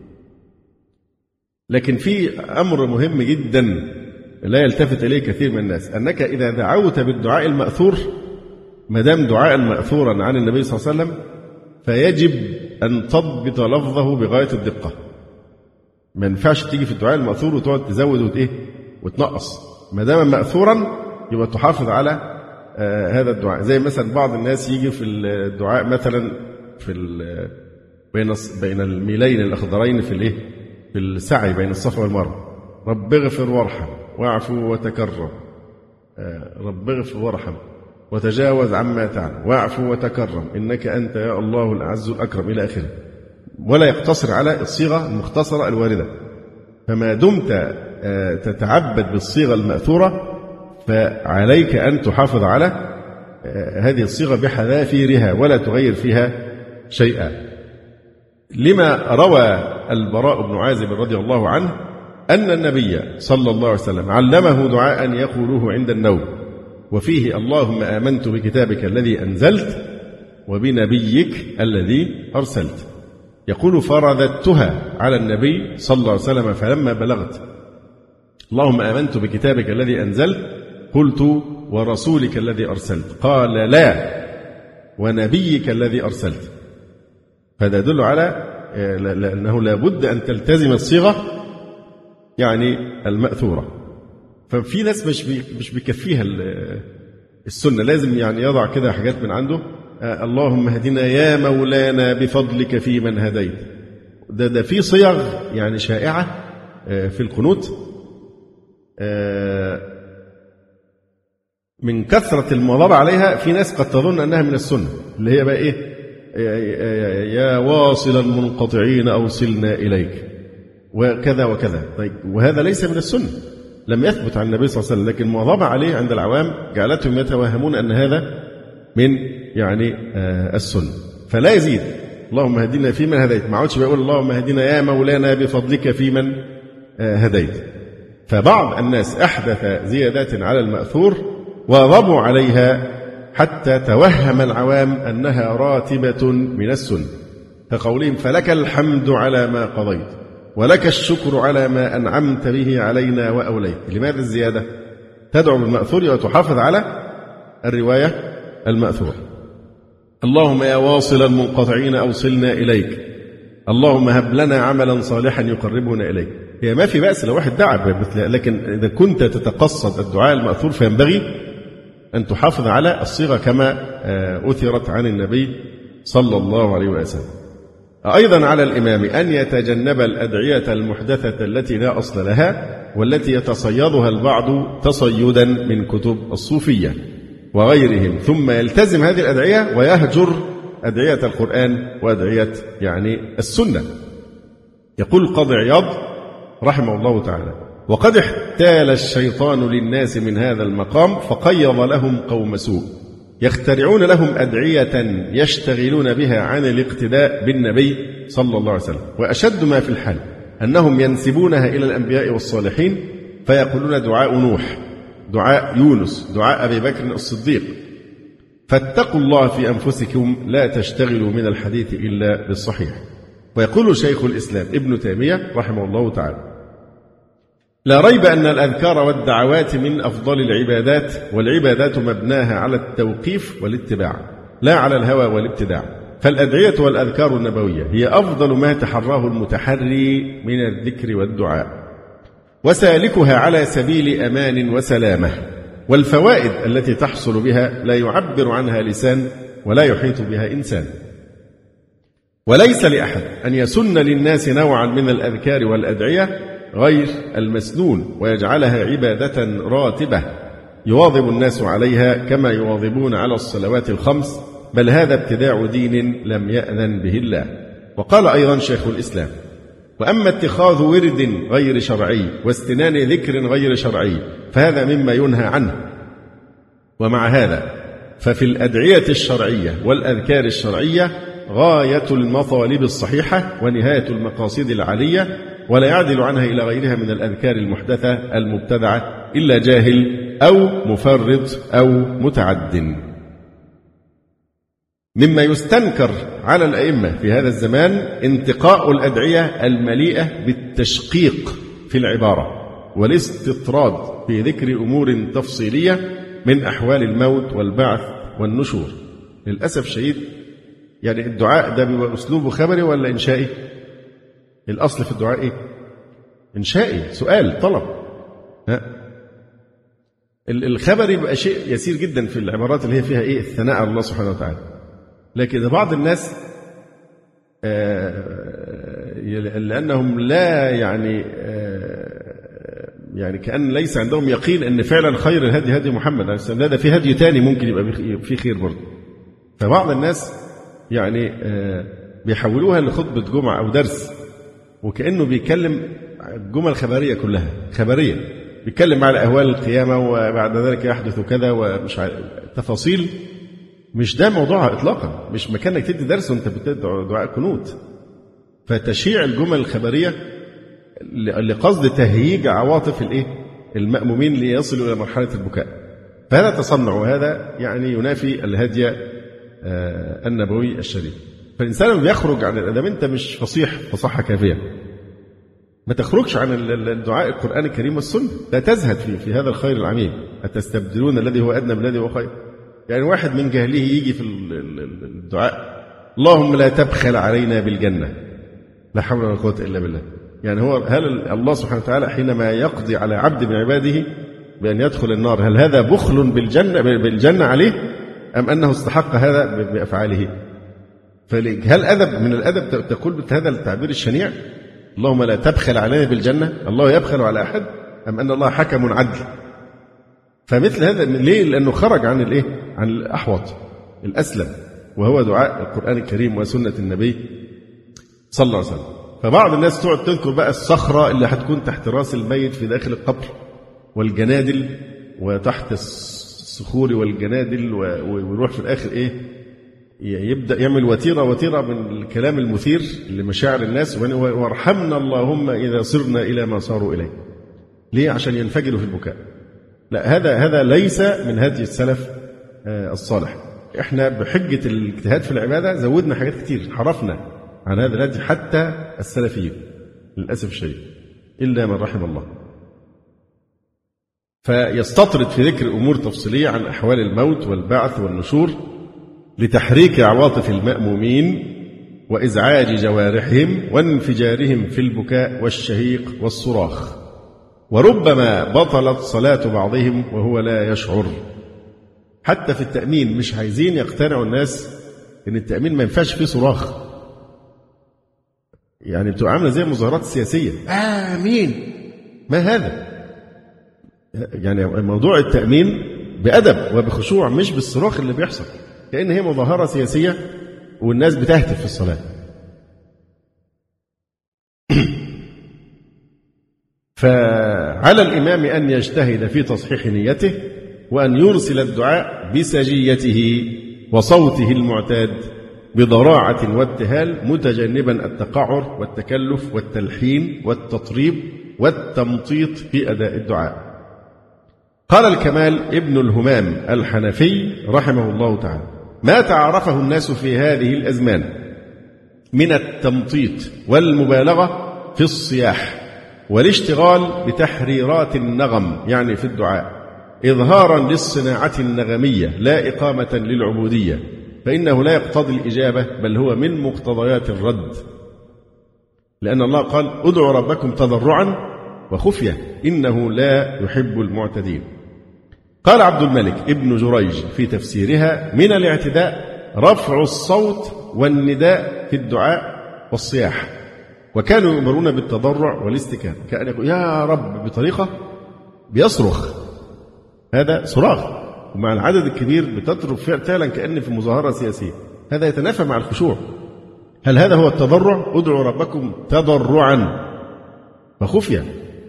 لكن في أمر مهم جدا لا يلتفت إليه كثير من الناس، أنك إذا دعوت بالدعاء المأثور، ما دام دعاء مأثورا عن النبي صلى الله عليه وسلم، فيجب أن تضبط لفظه بغاية الدقة. ما ينفعش تيجي في الدعاء المأثور وتقعد تزود وتنقص. ما دام مأثورا يبقى تحافظ على هذا الدعاء. زي مثلا بعض الناس يجي في الدعاء مثلا في بين الميلين الأخضرين في السعي بين الصفا والمروة: رب اغفر وارحم واعفو وتكرم، رب اغفر وارحم وتجاوز عما تعلم واعفو وتكرم إنك أنت يا الله الأعز الأكرم إلى آخره، ولا يقتصر على الصيغة المختصرة الواردة. فما دمت تتعبد بالصيغة المأثورة فعليك أن تحافظ على هذه الصيغة بحذافيرها ولا تغير فيها شيئا، لما روى البراء بن عازب رضي الله عنه أن النبي صلى الله عليه وسلم علمه دعاء يقوله عند النوم، وفيه: اللهم آمنت بكتابك الذي أنزلت وبنبيك الذي أرسلت. يقول: فرددتها على النبي صلى الله عليه وسلم، فلما بلغت اللهم آمنت بكتابك الذي أنزلت قلت: ورسولك الذي أرسلت؟ قال: لا، ونبيك الذي أرسلت. فهذا يدل على أنه لا بد أن تلتزم الصيغة يعني المأثورة. ففي ناس مش بيكفيها السنة، لازم يعني يضع كده حاجات من عنده: اللهم اهدنا يا مولانا بفضلك في من هديت. ده في صيغ يعني شائعة في القنوت من كثرة المواظبة عليها، في ناس قد تظن أنها من السنة، اللي هي بقى إيه؟ يا واصل المنقطعين أوصلنا إليك وكذا وكذا. طيب، وهذا ليس من السنة، لم يثبت عن النبي صلى الله عليه وسلم، لكن المواظبة عليه عند العوام جعلتهم يتوهمون أن هذا من يعني السنة. فلا يزيد اللهم اهدنا فيمن هديت، ما عودش بيقول اللهم اهدنا يا مولانا بفضلك فيمن هديت. فبعض الناس أحدث زيادات على المأثور وضبوا عليها حتى توهم العوام أنها راتبة من السنة، كقولهم فلك الحمد على ما قضيت ولك الشكر على ما أنعمت به علينا وأوليت. لماذا الزيادة؟ تدعو بالمأثور وتحافظ على الرواية المأثورة. اللهم يا واصل المنقطعين أوصلنا إليك، اللهم هب لنا عملا صالحا يقربنا إليك. هي ما في بأس لو واحد دعا بمثلها، لكن إذا كنت تتقصد الدعاء المأثور فينبغي أن تحافظ على الصيغة كما أثرت عن النبي صلى الله عليه وسلم. أيضا على الإمام أن يتجنب الأدعية المحدثة التي لا أصل لها والتي يتصيدها البعض تصيدا من كتب الصوفية وغيرهم، ثم يلتزم هذه الأدعية ويهجر أدعية القرآن وأدعية السنة. يقول القاضي عياض رحمه الله تعالى: وقد احتال الشيطان للناس من هذا المقام فقيض لهم قوم سوء يخترعون لهم أدعية يشتغلون بها عن الاقتداء بالنبي صلى الله عليه وسلم، وأشد ما في الحال أنهم ينسبونها إلى الأنبياء والصالحين فيقولون دعاء نوح، دعاء يونس، دعاء أبي بكر الصديق. فاتقوا الله في أنفسكم لا تشتغلوا من الحديث إلا بالصحيح. ويقول شيخ الإسلام ابن تيمية رحمه الله تعالى: لا ريب أن الأذكار والدعوات من أفضل العبادات، والعبادات مبناها على التوقيف والاتباع لا على الهوى والابتداع، فالأدعية والأذكار النبوية هي أفضل ما تحراه المتحري من الذكر والدعاء، وسالكها على سبيل أمان وسلامة، والفوائد التي تحصل بها لا يعبر عنها لسان ولا يحيط بها إنسان. وليس لأحد أن يسن للناس نوعا من الأذكار والأدعية غير المسنون ويجعلها عبادة راتبة يواظب الناس عليها كما يواظبون على الصلوات الخمس، بل هذا ابتداع دين لم يأذن به الله. وقال أيضا شيخ الإسلام: وأما اتخاذ ورد غير شرعي واستنان ذكر غير شرعي فهذا مما ينهى عنه. ومع هذا ففي الأدعية الشرعية والأذكار الشرعية غاية المطالب الصحيحة ونهاية المقاصد العالية، ولا يعدل عنها إلى غيرها من الأذكار المحدثة المبتدعة إلا جاهل أو مفرط أو متعد. مما يستنكر على الأئمة في هذا الزمان انتقاء الأدعية المليئة بالتشقيق في العبارة والاستطراد في ذكر أمور تفصيلية من أحوال الموت والبعث والنشور. للأسف الشديد يعني الدعاء ده بيبقى أسلوبه خبري ولا إنشائي؟ الأصل في الدعاء إيه؟ إنشائي، سؤال، طلب. الخبري بقى شيء يسير جدا في العبارات اللي هي فيها إيه؟ الثناء على الله سبحانه وتعالى. لكن بعض الناس لأنهم لا يعني كأن ليس عندهم يقين أن فعلا خير الهدي هدي محمد عليه السلام، ده في هدي تاني ممكن يبقى فيه خير برضه. فبعض الناس يعني بيحولوها لخطبة جمعة أو درس، وكأنه بيتكلم جمل خبرية كلها خبرية، بيتكلم على أهوال القيامة وبعد ذلك يحدث كذا ومش تفاصيل. مش ده موضوعها إطلاقا، مش مكانك تدي درس وأنت بتدعو دعاء قنوت. فتشيع الجمل الخبرية لقصد تهييج عواطف المأمومين ليصلوا إلى مرحلة البكاء، فهذا تصنع، وهذا يعني ينافي الهدي النبوي الشريف. فالإنسان لما بيخرج عن الأدب، أنت مش فصيح فصاحة كافية، ما تخرجش عن الدعاء القرآن الكريم والسنة، لا تزهد في هذا الخير العميم. أتستبدلون الذي هو أدنى بالذي هو خير. يعني واحد من جهله يجي في الدعاء: اللهم لا تبخل علينا بالجنة، لا حول ولا قوة إلا بالله. يعني هل الله سبحانه وتعالى حينما يقضي على عبد من عباده بأن يدخل النار، هل هذا بخل بالجنة عليه أم أنه استحق هذا بأفعاله؟ هل أدب من الأدب تقول هذا التعبير الشنيع؟ اللهم لا تبخل علينا بالجنة، الله يبخل على أحد أم أن الله حكم عدل؟ فمثل هذا ليه؟ لأنه خرج عن عن الأحوط الأسلم، وهو دعاء القرآن الكريم وسنة النبي صلى الله عليه وسلم. فبعض الناس تقعد تذكر بقى الصخرة اللي هتكون تحت راس الميت في داخل القبر، والجنادل وتحت الصخور والجنادل، ويروح في الآخر يبدأ يعمل وتيرة من الكلام المثير لمشاعر الناس، وارحمنا اللهم إذا صرنا إلى ما صاروا إليه. ليه؟ عشان ينفجروا في البكاء. لا، هذا ليس من هدي السلف الصالح. احنا بحجة الاجتهاد في العبادة زودنا حاجات كتير، حرفنا عن هذا الهدي حتى السلفيين للأسف الشديد إلا من رحم الله. فيستطرد في ذكر أمور تفصيلية عن أحوال الموت والبعث والنشور لتحريك عواطف المأمومين وإزعاج جوارحهم وانفجارهم في البكاء والشهيق والصراخ، وربما بطلت صلاة بعضهم وهو لا يشعر. حتى في التأمين مش عايزين يقتنعوا الناس إن التأمين ما ينفعش فيه صراخ. يعني بتبقى عاملة زي المظاهرات السياسية، آمين. ما هذا؟ يعني موضوع التأمين بأدب وبخشوع، مش بالصراخ اللي بيحصل، لأن هي مظاهرة سياسية والناس بتهتف في الصلاة. فعلى الإمام أن يجتهد في تصحيح نيته، وأن يرسل الدعاء بسجيته وصوته المعتاد بضراعة وابتهال، متجنبا التقعر والتكلف والتلحين والتطريب والتمطيط في أداء الدعاء. قال الكمال ابن الهمام الحنفي رحمه الله تعالى: ما تعرفه الناس في هذه الأزمان من التمطيط والمبالغة في الصياح والاشتغال بتحريرات النغم، يعني في الدعاء، إظهارا للصناعة النغمية لا إقامة للعبودية، فإنه لا يقتضي الإجابة، بل هو من مقتضيات الرد، لأن الله قال: ادعوا ربكم تضرعا وخفية إنه لا يحب المعتدين. قال عبد الملك ابن جريج في تفسيرها: من الاعتداء رفع الصوت والنداء في الدعاء والصياح، وكانوا يؤمرون بالتضرع والاستكانة، كأن يقول يا رب بطريقة بيصرخ، هذا صراخ، ومع العدد الكبير بتترك فعلا كأن في مظاهرة سياسية. هذا يتنافى مع الخشوع. هل هذا هو التضرع؟ ادعوا ربكم تضرعا وخفية.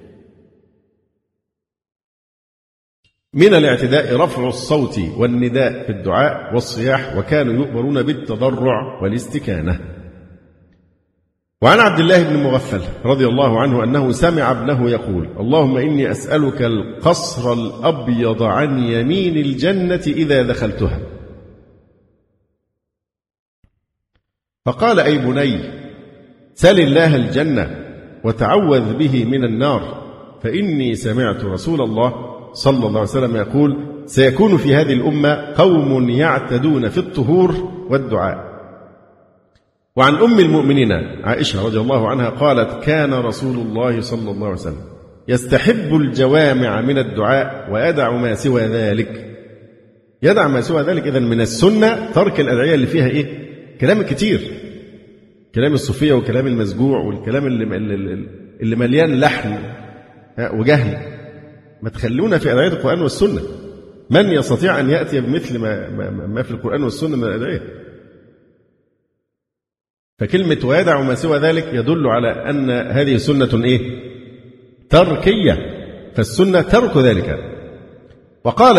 من الاعتداء رفع الصوت والنداء في الدعاء والصياح، وكانوا يؤمرون بالتضرع والاستكانة. وعن عبد الله بن مغفل رضي الله عنه أنه سمع ابنه يقول: اللهم إني أسألك القصر الأبيض عن يمين الجنة إذا دخلتها. فقال: أي بني، سل الله الجنة وتعوذ به من النار، فإني سمعت رسول الله صلى الله عليه وسلم يقول: سيكون في هذه الأمة قوم يعتدون في الطهور والدعاء. وعن أم المؤمنين عائشة رضي الله عنها قالت: كان رسول الله صلى الله عليه وسلم يستحب الجوامع من الدعاء ويدع ما سوى ذلك. يدع ما سوى ذلك، إذن من السنة ترك الأدعية اللي فيها إيه؟ كلام كتير، كلام الصوفية وكلام المسجوع والكلام اللي مليان لحن وجهل. ما تخلونا في أدعية القرآن والسنة. من يستطيع أن يأتي بمثل ما في القرآن والسنة من الأدعية؟ فكلمة ويدع ما سوى ذلك يدل على أن هذه سنة إيه؟ تركية، فالسنة ترك ذلك. وقال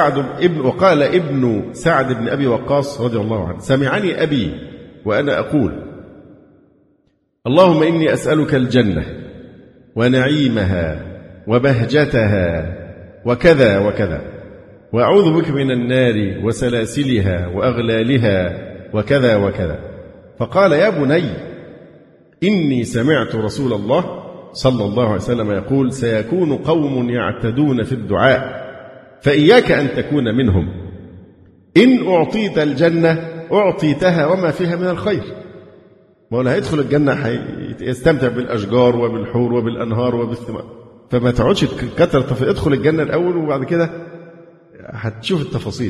ابن سعد بن أبي وقاص رضي الله عنه: سمعني أبي وأنا أقول: اللهم إني أسألك الجنة ونعيمها وبهجتها وكذا وكذا، وأعوذ بك من النار وسلاسلها وأغلالها وكذا وكذا. فقال: يا بني، إني سمعت رسول الله صلى الله عليه وسلم يقول: سيكون قوم يعتدون في الدعاء، فإياك أن تكون منهم. إن أعطيت الجنة أعطيتها وما فيها من الخير. ما هو اللي هيدخل الجنة يستمتع بالأشجار وبالحور وبالأنهار وبالثمار، فما تقعدش كتر، ادخل الجنة الأول وبعد كده هتشوف التفاصيل.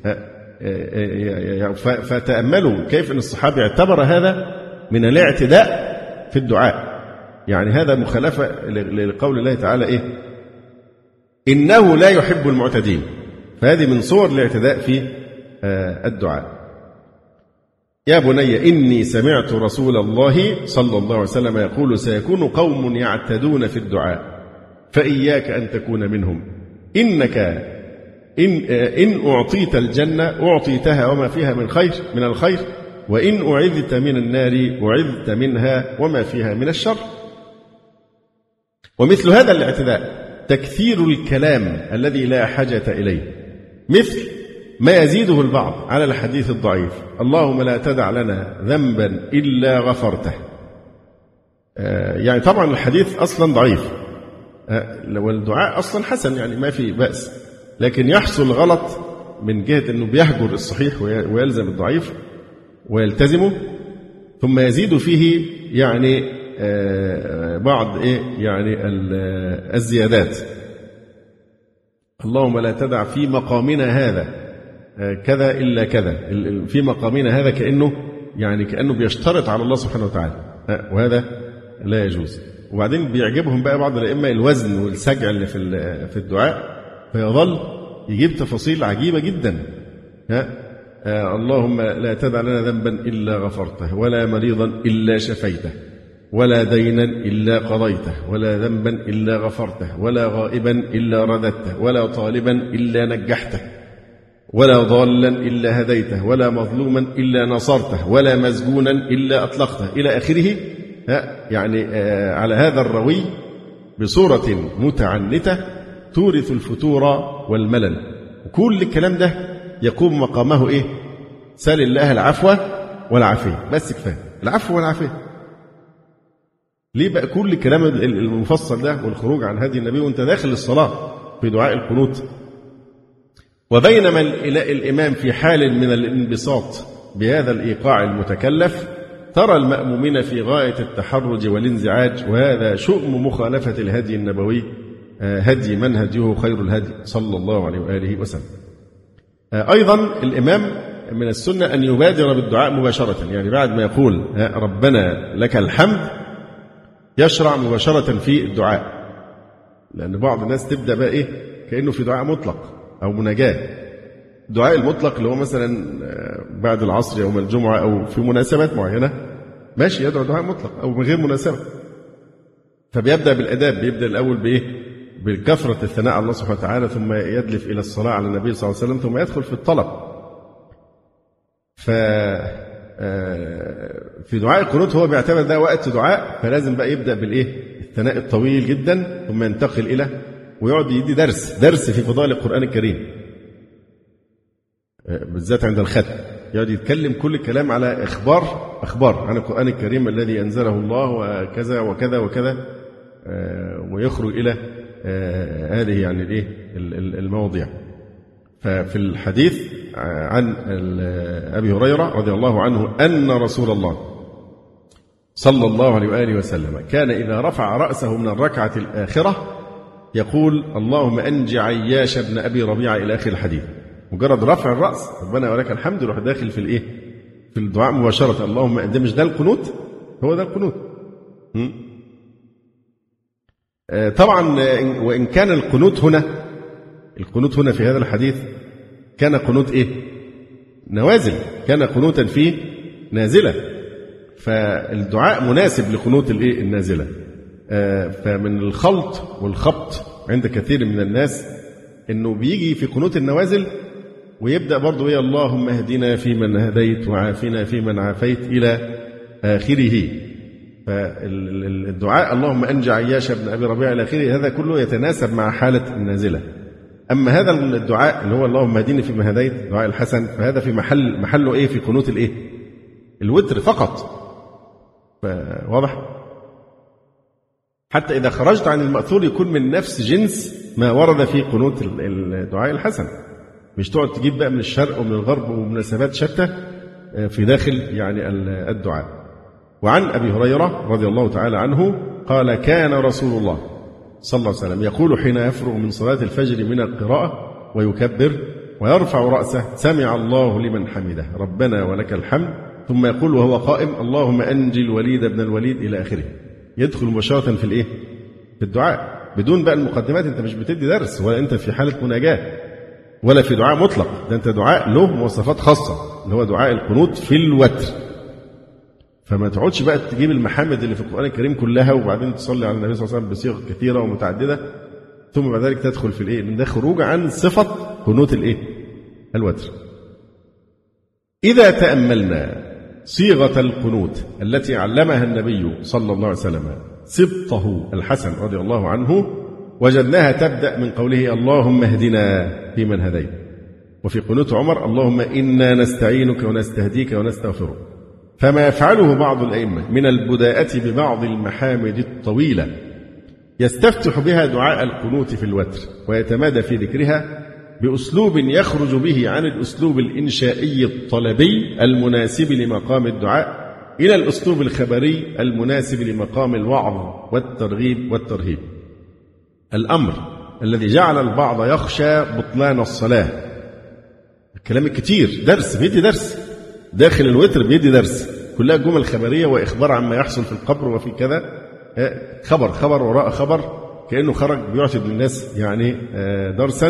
فتأملوا كيف أن الصحابي اعتبر هذا من الاعتداء في الدعاء. يعني هذا مخالفة لقول الله تعالى إيه؟ إنه لا يحب المعتدين. فهذه من صور الاعتداء في الدعاء. يا بني إني سمعت رسول الله صلى الله عليه وسلم يقول: سيكون قوم يعتدون في الدعاء، فإياك أن تكون منهم. إنك إن أعطيت الجنة أعطيتها وما فيها من الخير، وإن أعذت من النار أعذت منها وما فيها من الشر. ومثل هذا الاعتداء تكثير الكلام الذي لا حاجة إليه، مثل ما يزيده البعض على الحديث الضعيف: اللهم لا تدع لنا ذنبا إلا غفرته. يعني طبعا الحديث أصلا ضعيف، والدعاء أصلا حسن، يعني ما في بأس، لكن يحصل غلط من جهة أنه بيهجر الصحيح ويلزم الضعيف ويلتزمه، ثم يزيد فيه يعني بعض يعني الزيادات. اللهم لا تدع في مقامنا هذا كذا إلا كذا، في مقامنا هذا كأنه بيشترط على الله سبحانه وتعالى، وهذا لا يجوز. وبعدين بيعجبهم بقى بعض الأئمة الوزن والسجع اللي في الدعاء، فيظل يجيب تفاصيل عجيبة جدا. اللهم لا تدع لنا ذنبا إلا غفرته، ولا مريضا إلا شفيته، ولا دينا إلا قضيته، ولا ذنبا إلا غفرته، ولا غائبا إلا رددته، ولا طالبا إلا نجحته، ولا ضالا إلا هديته، ولا مظلوما إلا نصرته، ولا مسجونا إلا أطلقته، إلى آخره. يعني على هذا الروي بصورة متعنتة تورث الفتور والملل. وكل الكلام ده يقوم مقامه سال الله العفو والعافية، بس كفاية العفو والعافية. ليه بقى كل الكلام المفصل ده والخروج عن هدي النبي وانت داخل الصلاة في دعاء القنوت؟ وبينما الإمام في حال من الانبساط بهذا الإيقاع المتكلف، ترى المأمومين في غاية التحرج والانزعاج، وهذا شؤم مخالفة الهدي النبوي، هدي من هديه خير الهدي صلى الله عليه وآله وسلم. أيضا الإمام من السنة أن يبادر بالدعاء مباشرة، يعني بعد ما يقول ربنا لك الحمد يشرع مباشرة في الدعاء، لأن بعض الناس تبدأ بقى كأنه في دعاء مطلق أو مناجاة. الدعاء المطلق اللي هو مثلا بعد العصر يوم الجمعة أو في مناسبات معينة ماشي يدعو دعاء مطلق، أو من غير مناسبة، فبيبدأ بالأداب، بيبدأ الأول بالكثرة الثناء على الله سبحانه وتعالى، ثم يدلف إلى الصلاة على النبي صلى الله عليه وسلم، ثم يدخل في الطلب. في دعاء القنوت هو بيعتبر ده وقت دعاء، فلازم بقى يبدأ الثناء الطويل جدا، ثم ينتقل إلى ويقعد يدي درس في فضائل القرآن الكريم، بالذات عند الختم يقعد يتكلم كل الكلام على أخبار عن القرآن الكريم الذي أنزله الله وكذا وكذا وكذا، ويخرج إلى هذه يعني المواضيع. ففي الحديث عن أبي هريرة رضي الله عنه أن رسول الله صلى الله عليه وآله وسلم كان إذا رفع رأسه من الركعة الآخرة يقول اللهم أنج عياش بن أبي ربيعة إلى آخر الحديث. مجرد رفع الرأس ربنا ولك الحمد يروح داخل في الدعاء مباشرة. اللهم ده مش ده القنوت، هو ده القنوت. طبعا وإن كان القنوت هنا في هذا الحديث كان قنوت نوازل، كان قنوتا في نازلة، فالدعاء مناسب لقنوت النازلة. فمن الخلط والخبط عند كثير من الناس انه بيجي في قنوت النوازل ويبدأ برضه اللهم اهدنا فيمن هديت وعافنا فيمن عافيت إلى آخره. فالدعاء اللهم أنج عياش بن أبي ربيعة إلى آخره هذا كله يتناسب مع حالة النازلة. أما هذا الدعاء اللي هو اللهم اهدني فيمن هديت دعاء الحسن، فهذا في محله في قنوت الوتر فقط. واضح؟ حتى إذا خرجت عن المأثور يكون من نفس جنس ما ورد في قنوت الدعاء الحسن، مش تقعد تجيب بقى من الشرق ومن الغرب ومناسبات شتى في داخل يعني الدعاء. وعن أبي هريرة رضي الله تعالى عنه قال كان رسول الله صلى الله عليه وسلم يقول حين يفرغ من صلاة الفجر من القراءة ويكبر ويرفع رأسه سمع الله لمن حمده ربنا ولك الحمد، ثم يقول وهو قائم اللهم أنجي الوليد بن الوليد إلى آخره. يدخل مباشرة في الدعاء بدون بقى المقدمات. انت مش بتدي درس ولا انت في حالة مناجاة ولا في دعاء مطلق، ده انت دعاء له مواصفات خاصة اللي هو دعاء القنوت في الوتر. فما تقعدش بقى تجيب المحامد اللي في القرآن الكريم كلها وبعدين تصلي على النبي صلى الله عليه وسلم بصيغ كثيرة ومتعددة ثم بعد ذلك تدخل في من ده خروج عن صفة قنوت الوتر. إذا تأملنا صيغة القنوت التي علمها النبي صلى الله عليه وسلم سبطه الحسن رضي الله عنه، وجدناها تبدأ من قوله اللهم اهدنا فيمن هديت، وفي قنوت عمر اللهم إنا نستعينك ونستهديك ونستغفرك. فما يفعله بعض الأئمة من البداءة ببعض المحامد الطويلة يستفتح بها دعاء القنوت في الوتر، ويتمادى في ذكرها بأسلوب يخرج به عن الأسلوب الإنشائي الطلبي المناسب لمقام الدعاء إلى الأسلوب الخبري المناسب لمقام الوعظ والترغيب والترهيب. الأمر الذي جعل البعض يخشى بطلان الصلاة. الكلام الكتير درس بيدي درس داخل الوتر، بيدي درس كلها جمل خبرية وإخبار عما يحصل في القبر وفي كذا، خبر وراء خبر، كأنه خرج بيعتد للناس درسا.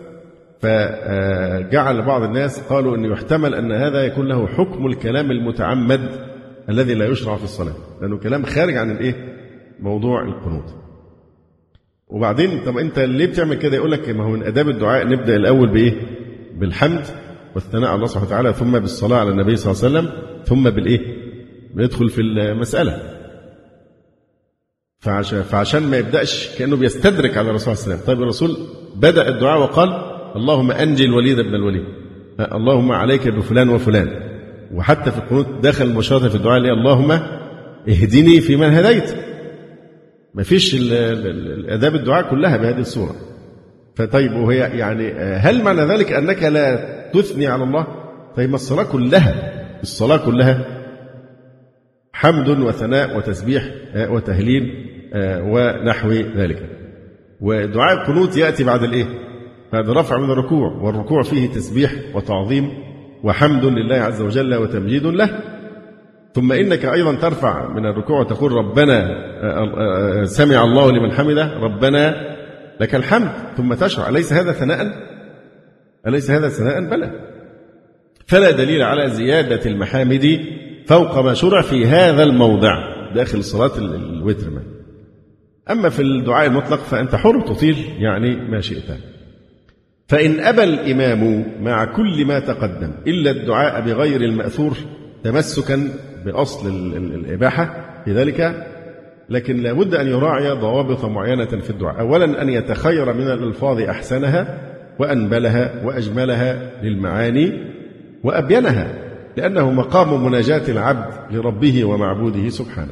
فجعل بعض الناس قالوا أنه يحتمل أن هذا يكون له حكم الكلام المتعمد الذي لا يشرع في الصلاة، لأنه كلام خارج عن موضوع القنوت. وبعدين طب أنت ليه بتعمل كده؟ يقول لك ما هو من آداب الدعاء نبدأ الأول بالحمد والثناء على الله سبحانه وتعالى، ثم بالصلاة على النبي صلى الله عليه وسلم، ثم بندخل في المسألة. فعشان ما يبدأش كأنه بيستدرك على الرسول صلى الله عليه وسلم. طيب الرسول بدأ الدعاء وقال اللهم أنجي الوليد بن الوليد، اللهم عليك بفلان وفلان. وحتى في القنوت دخل مباشرة في الدعاء اللهم اهدني في من هديت. ما فيش الآداب الدعاء كلها بهذه الصورة. فطيب وهي هل معنى ذلك أنك لا تثني على الله؟ طيب ما الصلاة كلها حمد وثناء وتسبيح وتهليل ونحو ذلك. ودعاء القنوت يأتي بعد بعد رفع من الركوع، والركوع فيه تسبيح وتعظيم وحمد لله عز وجل وتمجيد له. ثم إنك أيضا ترفع من الركوع وتقول ربنا سمع الله لمن حمده ربنا لك الحمد، ثم تشرع. أليس هذا ثناء؟ بلى. فلا دليل على زيادة المحامد فوق ما شرع في هذا الموضع داخل صلاة الوتر. أما في الدعاء المطلق فأنت حر تطيل ما شئت. فإن أبى الإمام مع كل ما تقدم إلا الدعاء بغير المأثور تمسكا بأصل الإباحة في ذلك، لكن لا بد أن يراعي ضوابط معينة في الدعاء. أولا أن يتخير من الألفاظ أحسنها وأنبلها وأجملها للمعاني وأبينها، لأنه مقام مناجاة العبد لربه ومعبوده سبحانه.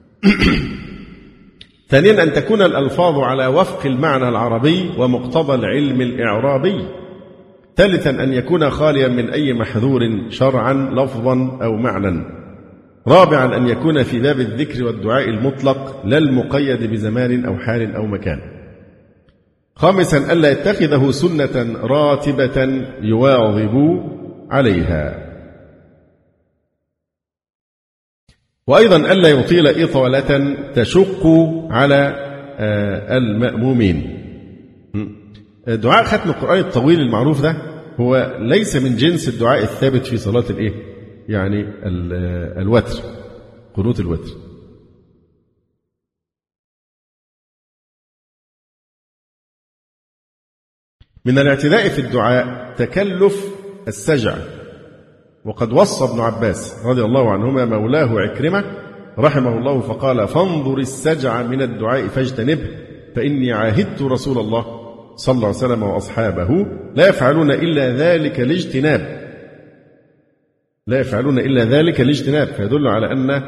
ثانيا أن تكون الألفاظ على وفق المعنى العربي ومقتضى العلم الإعرابي. ثالثا أن يكون خاليا من أي محذور شرعا لفظا أو معنى. رابعا أن يكون في باب الذكر والدعاء المطلق لا المقيد بزمان أو حال أو مكان. خامسا ألا يتخذه سنة راتبة يواظب عليها. وأيضا ألا يطيل إطالة تشق على المأمومين. دعاء ختم القرآن الطويل المعروف ده هو ليس من جنس الدعاء الثابت في صلاة الوتر، قنوت الوتر. من الاعتداء في الدعاء تكلف السجع، وقد وصى ابن عباس رضي الله عنهما مولاه عكرمة رحمه الله فقال فانظر السجع من الدعاء فاجتنبه، فإني عاهدت رسول الله صلى الله عليه وسلم وأصحابه لا يفعلون إلا ذلك الاجتناب. فيدل على أن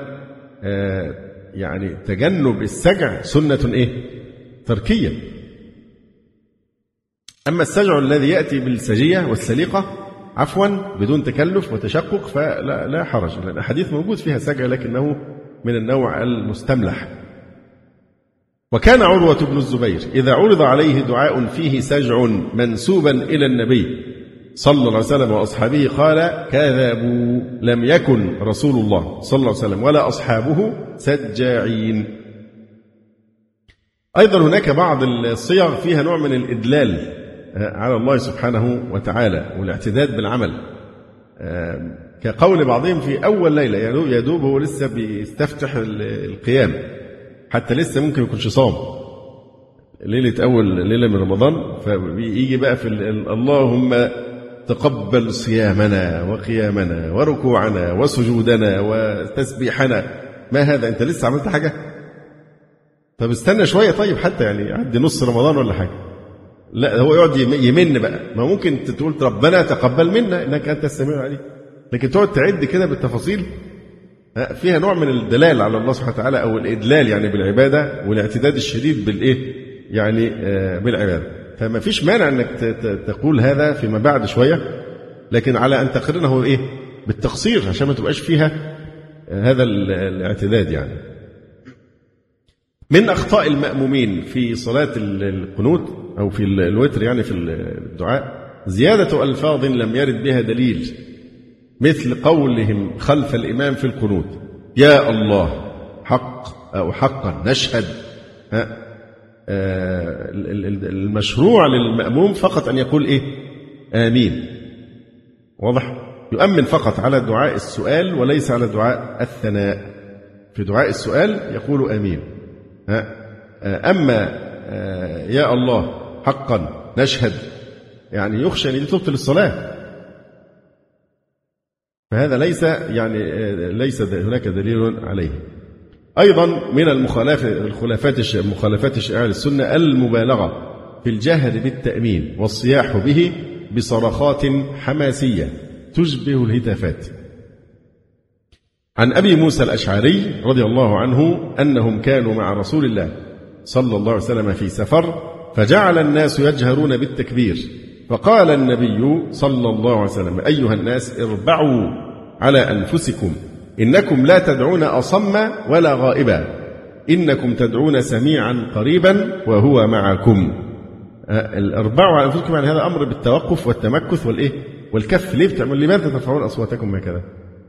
تجنب السجع سنة تركية. أما السجع الذي يأتي بالسجية والسليقة بدون تكلف وتشقق فلا حرج، لأن الحديث موجود فيها سجع لكنه من النوع المستملح. وكان عروة بن الزبير إذا عرض عليه دعاء فيه سجع منسوبا إلى النبي صلى الله عليه وسلم وأصحابه قال كذبوا، لم يكن رسول الله صلى الله عليه وسلم ولا أصحابه سجاعين. أيضا هناك بعض الصيغ فيها نوع من الإدلال على الله سبحانه وتعالى والاعتداد بالعمل، كقول بعضهم في أول ليلة يدوب هو لسه بيستفتح القيام، حتى لسه ممكن يكونش صام، ليلة أول ليلة من رمضان، فيجي بقى في اللهم تقبل صيامنا وقيامنا وركوعنا وسجودنا وتسبيحنا. ما هذا؟ أنت لسه عملت حاجة؟ طب استنى شوية، طيب حتى يعني عدي نص رمضان ولا حاجة. لا، هو يقعد يمن بقى. ما ممكن تقول ربنا تقبل منا إنك أنت السميع العليم، لكن تقعد تعد كده بالتفاصيل فيها نوع من الدلال على الله سبحانه وتعالى، أو الإدلال يعني بالعبادة والاعتداد الشديد بالإيه يعني بالعبادة. فما فيش مانع أنك تقول هذا فيما بعد شوية، لكن على أن تقرنه إيه بالتقصير عشان ما تبقاش فيها هذا الاعتداد يعني. من أخطاء المأمومين في صلاة القنوت أو في الوتر يعني في الدعاء زيادة ألفاظ لم يرد بها دليل، مثل قولهم خلف الإمام في القنوت يا الله حق أو حقا نشهد. المشروع للمأموم فقط أن يقول إيه آمين، واضح؟ يؤمن فقط على دعاء السؤال وليس على دعاء الثناء. في دعاء السؤال يقول آمين. أما يا الله حقا نشهد يعني يخشى أن تبطل الصلاة، فهذا ليس يعني ليس هناك دليل عليه. أيضا من مخالفات الشائعة للسنة المبالغة في الجهر بالتأمين والصياح به بصرخات حماسية تشبه الهتافات. عن أبي موسى الأشعري رضي الله عنه أنهم كانوا مع رسول الله صلى الله عليه وسلم في سفر، فجعل الناس يجهرون بالتكبير، فقال النبي صلى الله عليه وسلم أيها الناس اربعوا على أنفسكم، إنكم لا تدعون أصم ولا غائبا، إنكم تدعون سميعا قريبا وهو معكم. الاربعوا على أنفسكم يعني هذا أمر بالتوقف والتمكث والإيه والكف. لماذا ترفعون أصواتكم هكذا؟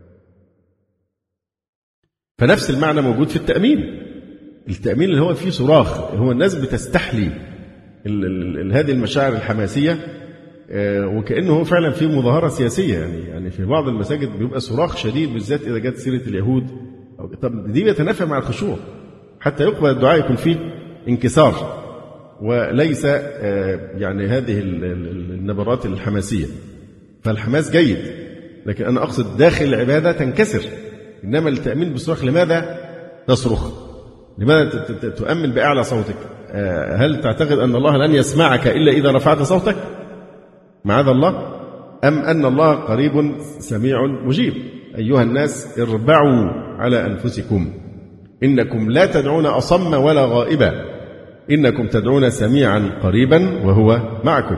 فنفس المعنى موجود في التأمين. التأمين اللي هو فيه صراخ، هو الناس بتستحلي هذه المشاعر الحماسية، وكأنه هو فعلا في مظاهرة سياسية يعني في بعض المساجد بيبقى صراخ شديد، بالذات إذا جت سيرة اليهود. طب دي بيتنافى مع الخشوع، حتى يقبل الدعاء يكون فيه انكسار وليس يعني هذه النبرات الحماسية. فالحماس جيد، لكن أنا أقصد داخل العبادة تنكسر. إنما التأمين بالصراخ، لماذا تصرخ؟ لماذا تؤمن بأعلى صوتك؟ هل تعتقد أن الله لن يسمعك إلا إذا رفعت صوتك؟ معاذ الله. أم أن الله قريب سميع مجيب؟ أيها الناس اربعوا على أنفسكم، إنكم لا تدعون أصم ولا غائبا، إنكم تدعون سميعا قريبا وهو معكم.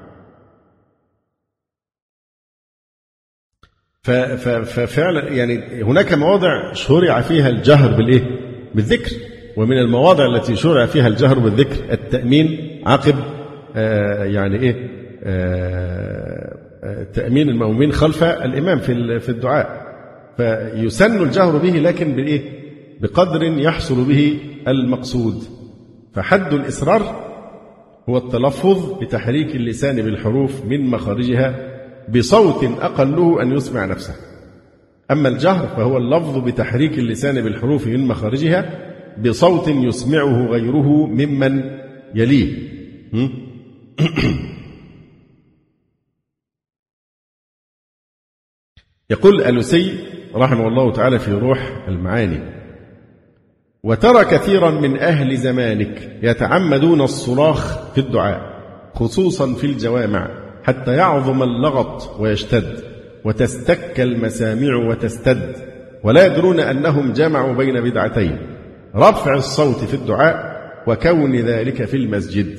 ففعلا يعني هناك مواضع شرع فيها الجهر بالإيه؟ بالذكر. ومن المواضع التي شرع فيها الجهر بالذكر التأمين عقب يعني إيه تأمين المأمومين خلف الإمام في الدعاء. فيسن الجهر به، لكن بإيه؟ بقدر يحصل به المقصود. فحد الإصرار هو التلفظ بتحريك اللسان بالحروف من مخارجها بصوت أقله أن يسمع نفسه. أما الجهر فهو اللفظ بتحريك اللسان بالحروف من مخارجها بصوت يسمعه غيره ممن يليه. يقول الألوسي رحمه الله تعالى في روح المعاني: وترى كثيرا من أهل زمانك يتعمدون الصراخ في الدعاء خصوصا في الجوامع حتى يعظم اللغط ويشتد وتستك المسامع وتستد، ولا يدرون أنهم جمعوا بين بدعتين: رفع الصوت في الدعاء وكون ذلك في المسجد.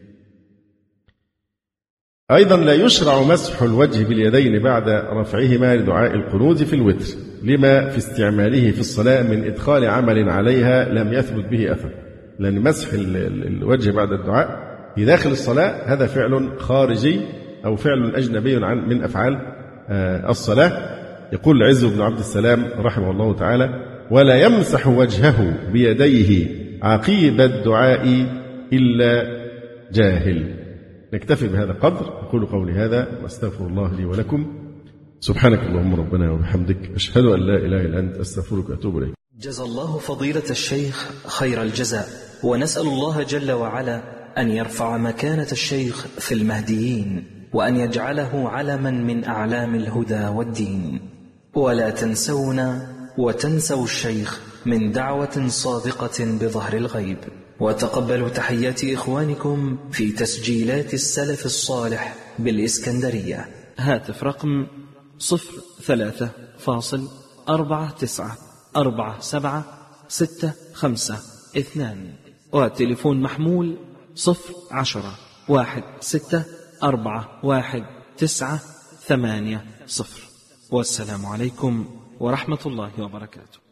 أيضا لا يشرع مسح الوجه باليدين بعد رفعهما لدعاء القنوت في الوتر، لما في استعماله في الصلاة من إدخال عمل عليها لم يثبت به أثر. لأن مسح الوجه بعد الدعاء في داخل الصلاة هذا فعل خارجي أو فعل أجنبي من أفعال الصلاة. يقول العز بن عبد السلام رحمه الله تعالى: ولا يمسح وجهه بيديه عقيب الدعاء إلا جاهل. نكتفي بهذا القدر. أقول قولي هذا وأستغفر الله لي ولكم. سبحانك اللهم ربنا وبحمدك، أشهد أن لا إله إلا أنت، أستغفرك وأتوب إليك. جزا الله فضيلة الشيخ خير الجزاء، ونسأل الله جل وعلا أن يرفع مكانة الشيخ في المهديين، وأن يجعله علما من أعلام الهدى والدين. ولا تنسونا وتنسوا الشيخ من دعوة صادقة بظهر الغيب. وتقبلوا تحيات إخوانكم في تسجيلات السلف الصالح بالإسكندرية. هاتف رقم 03-4947-65-2، وتليفون محمول 010-16-41-980. والسلام عليكم ورحمة الله وبركاته.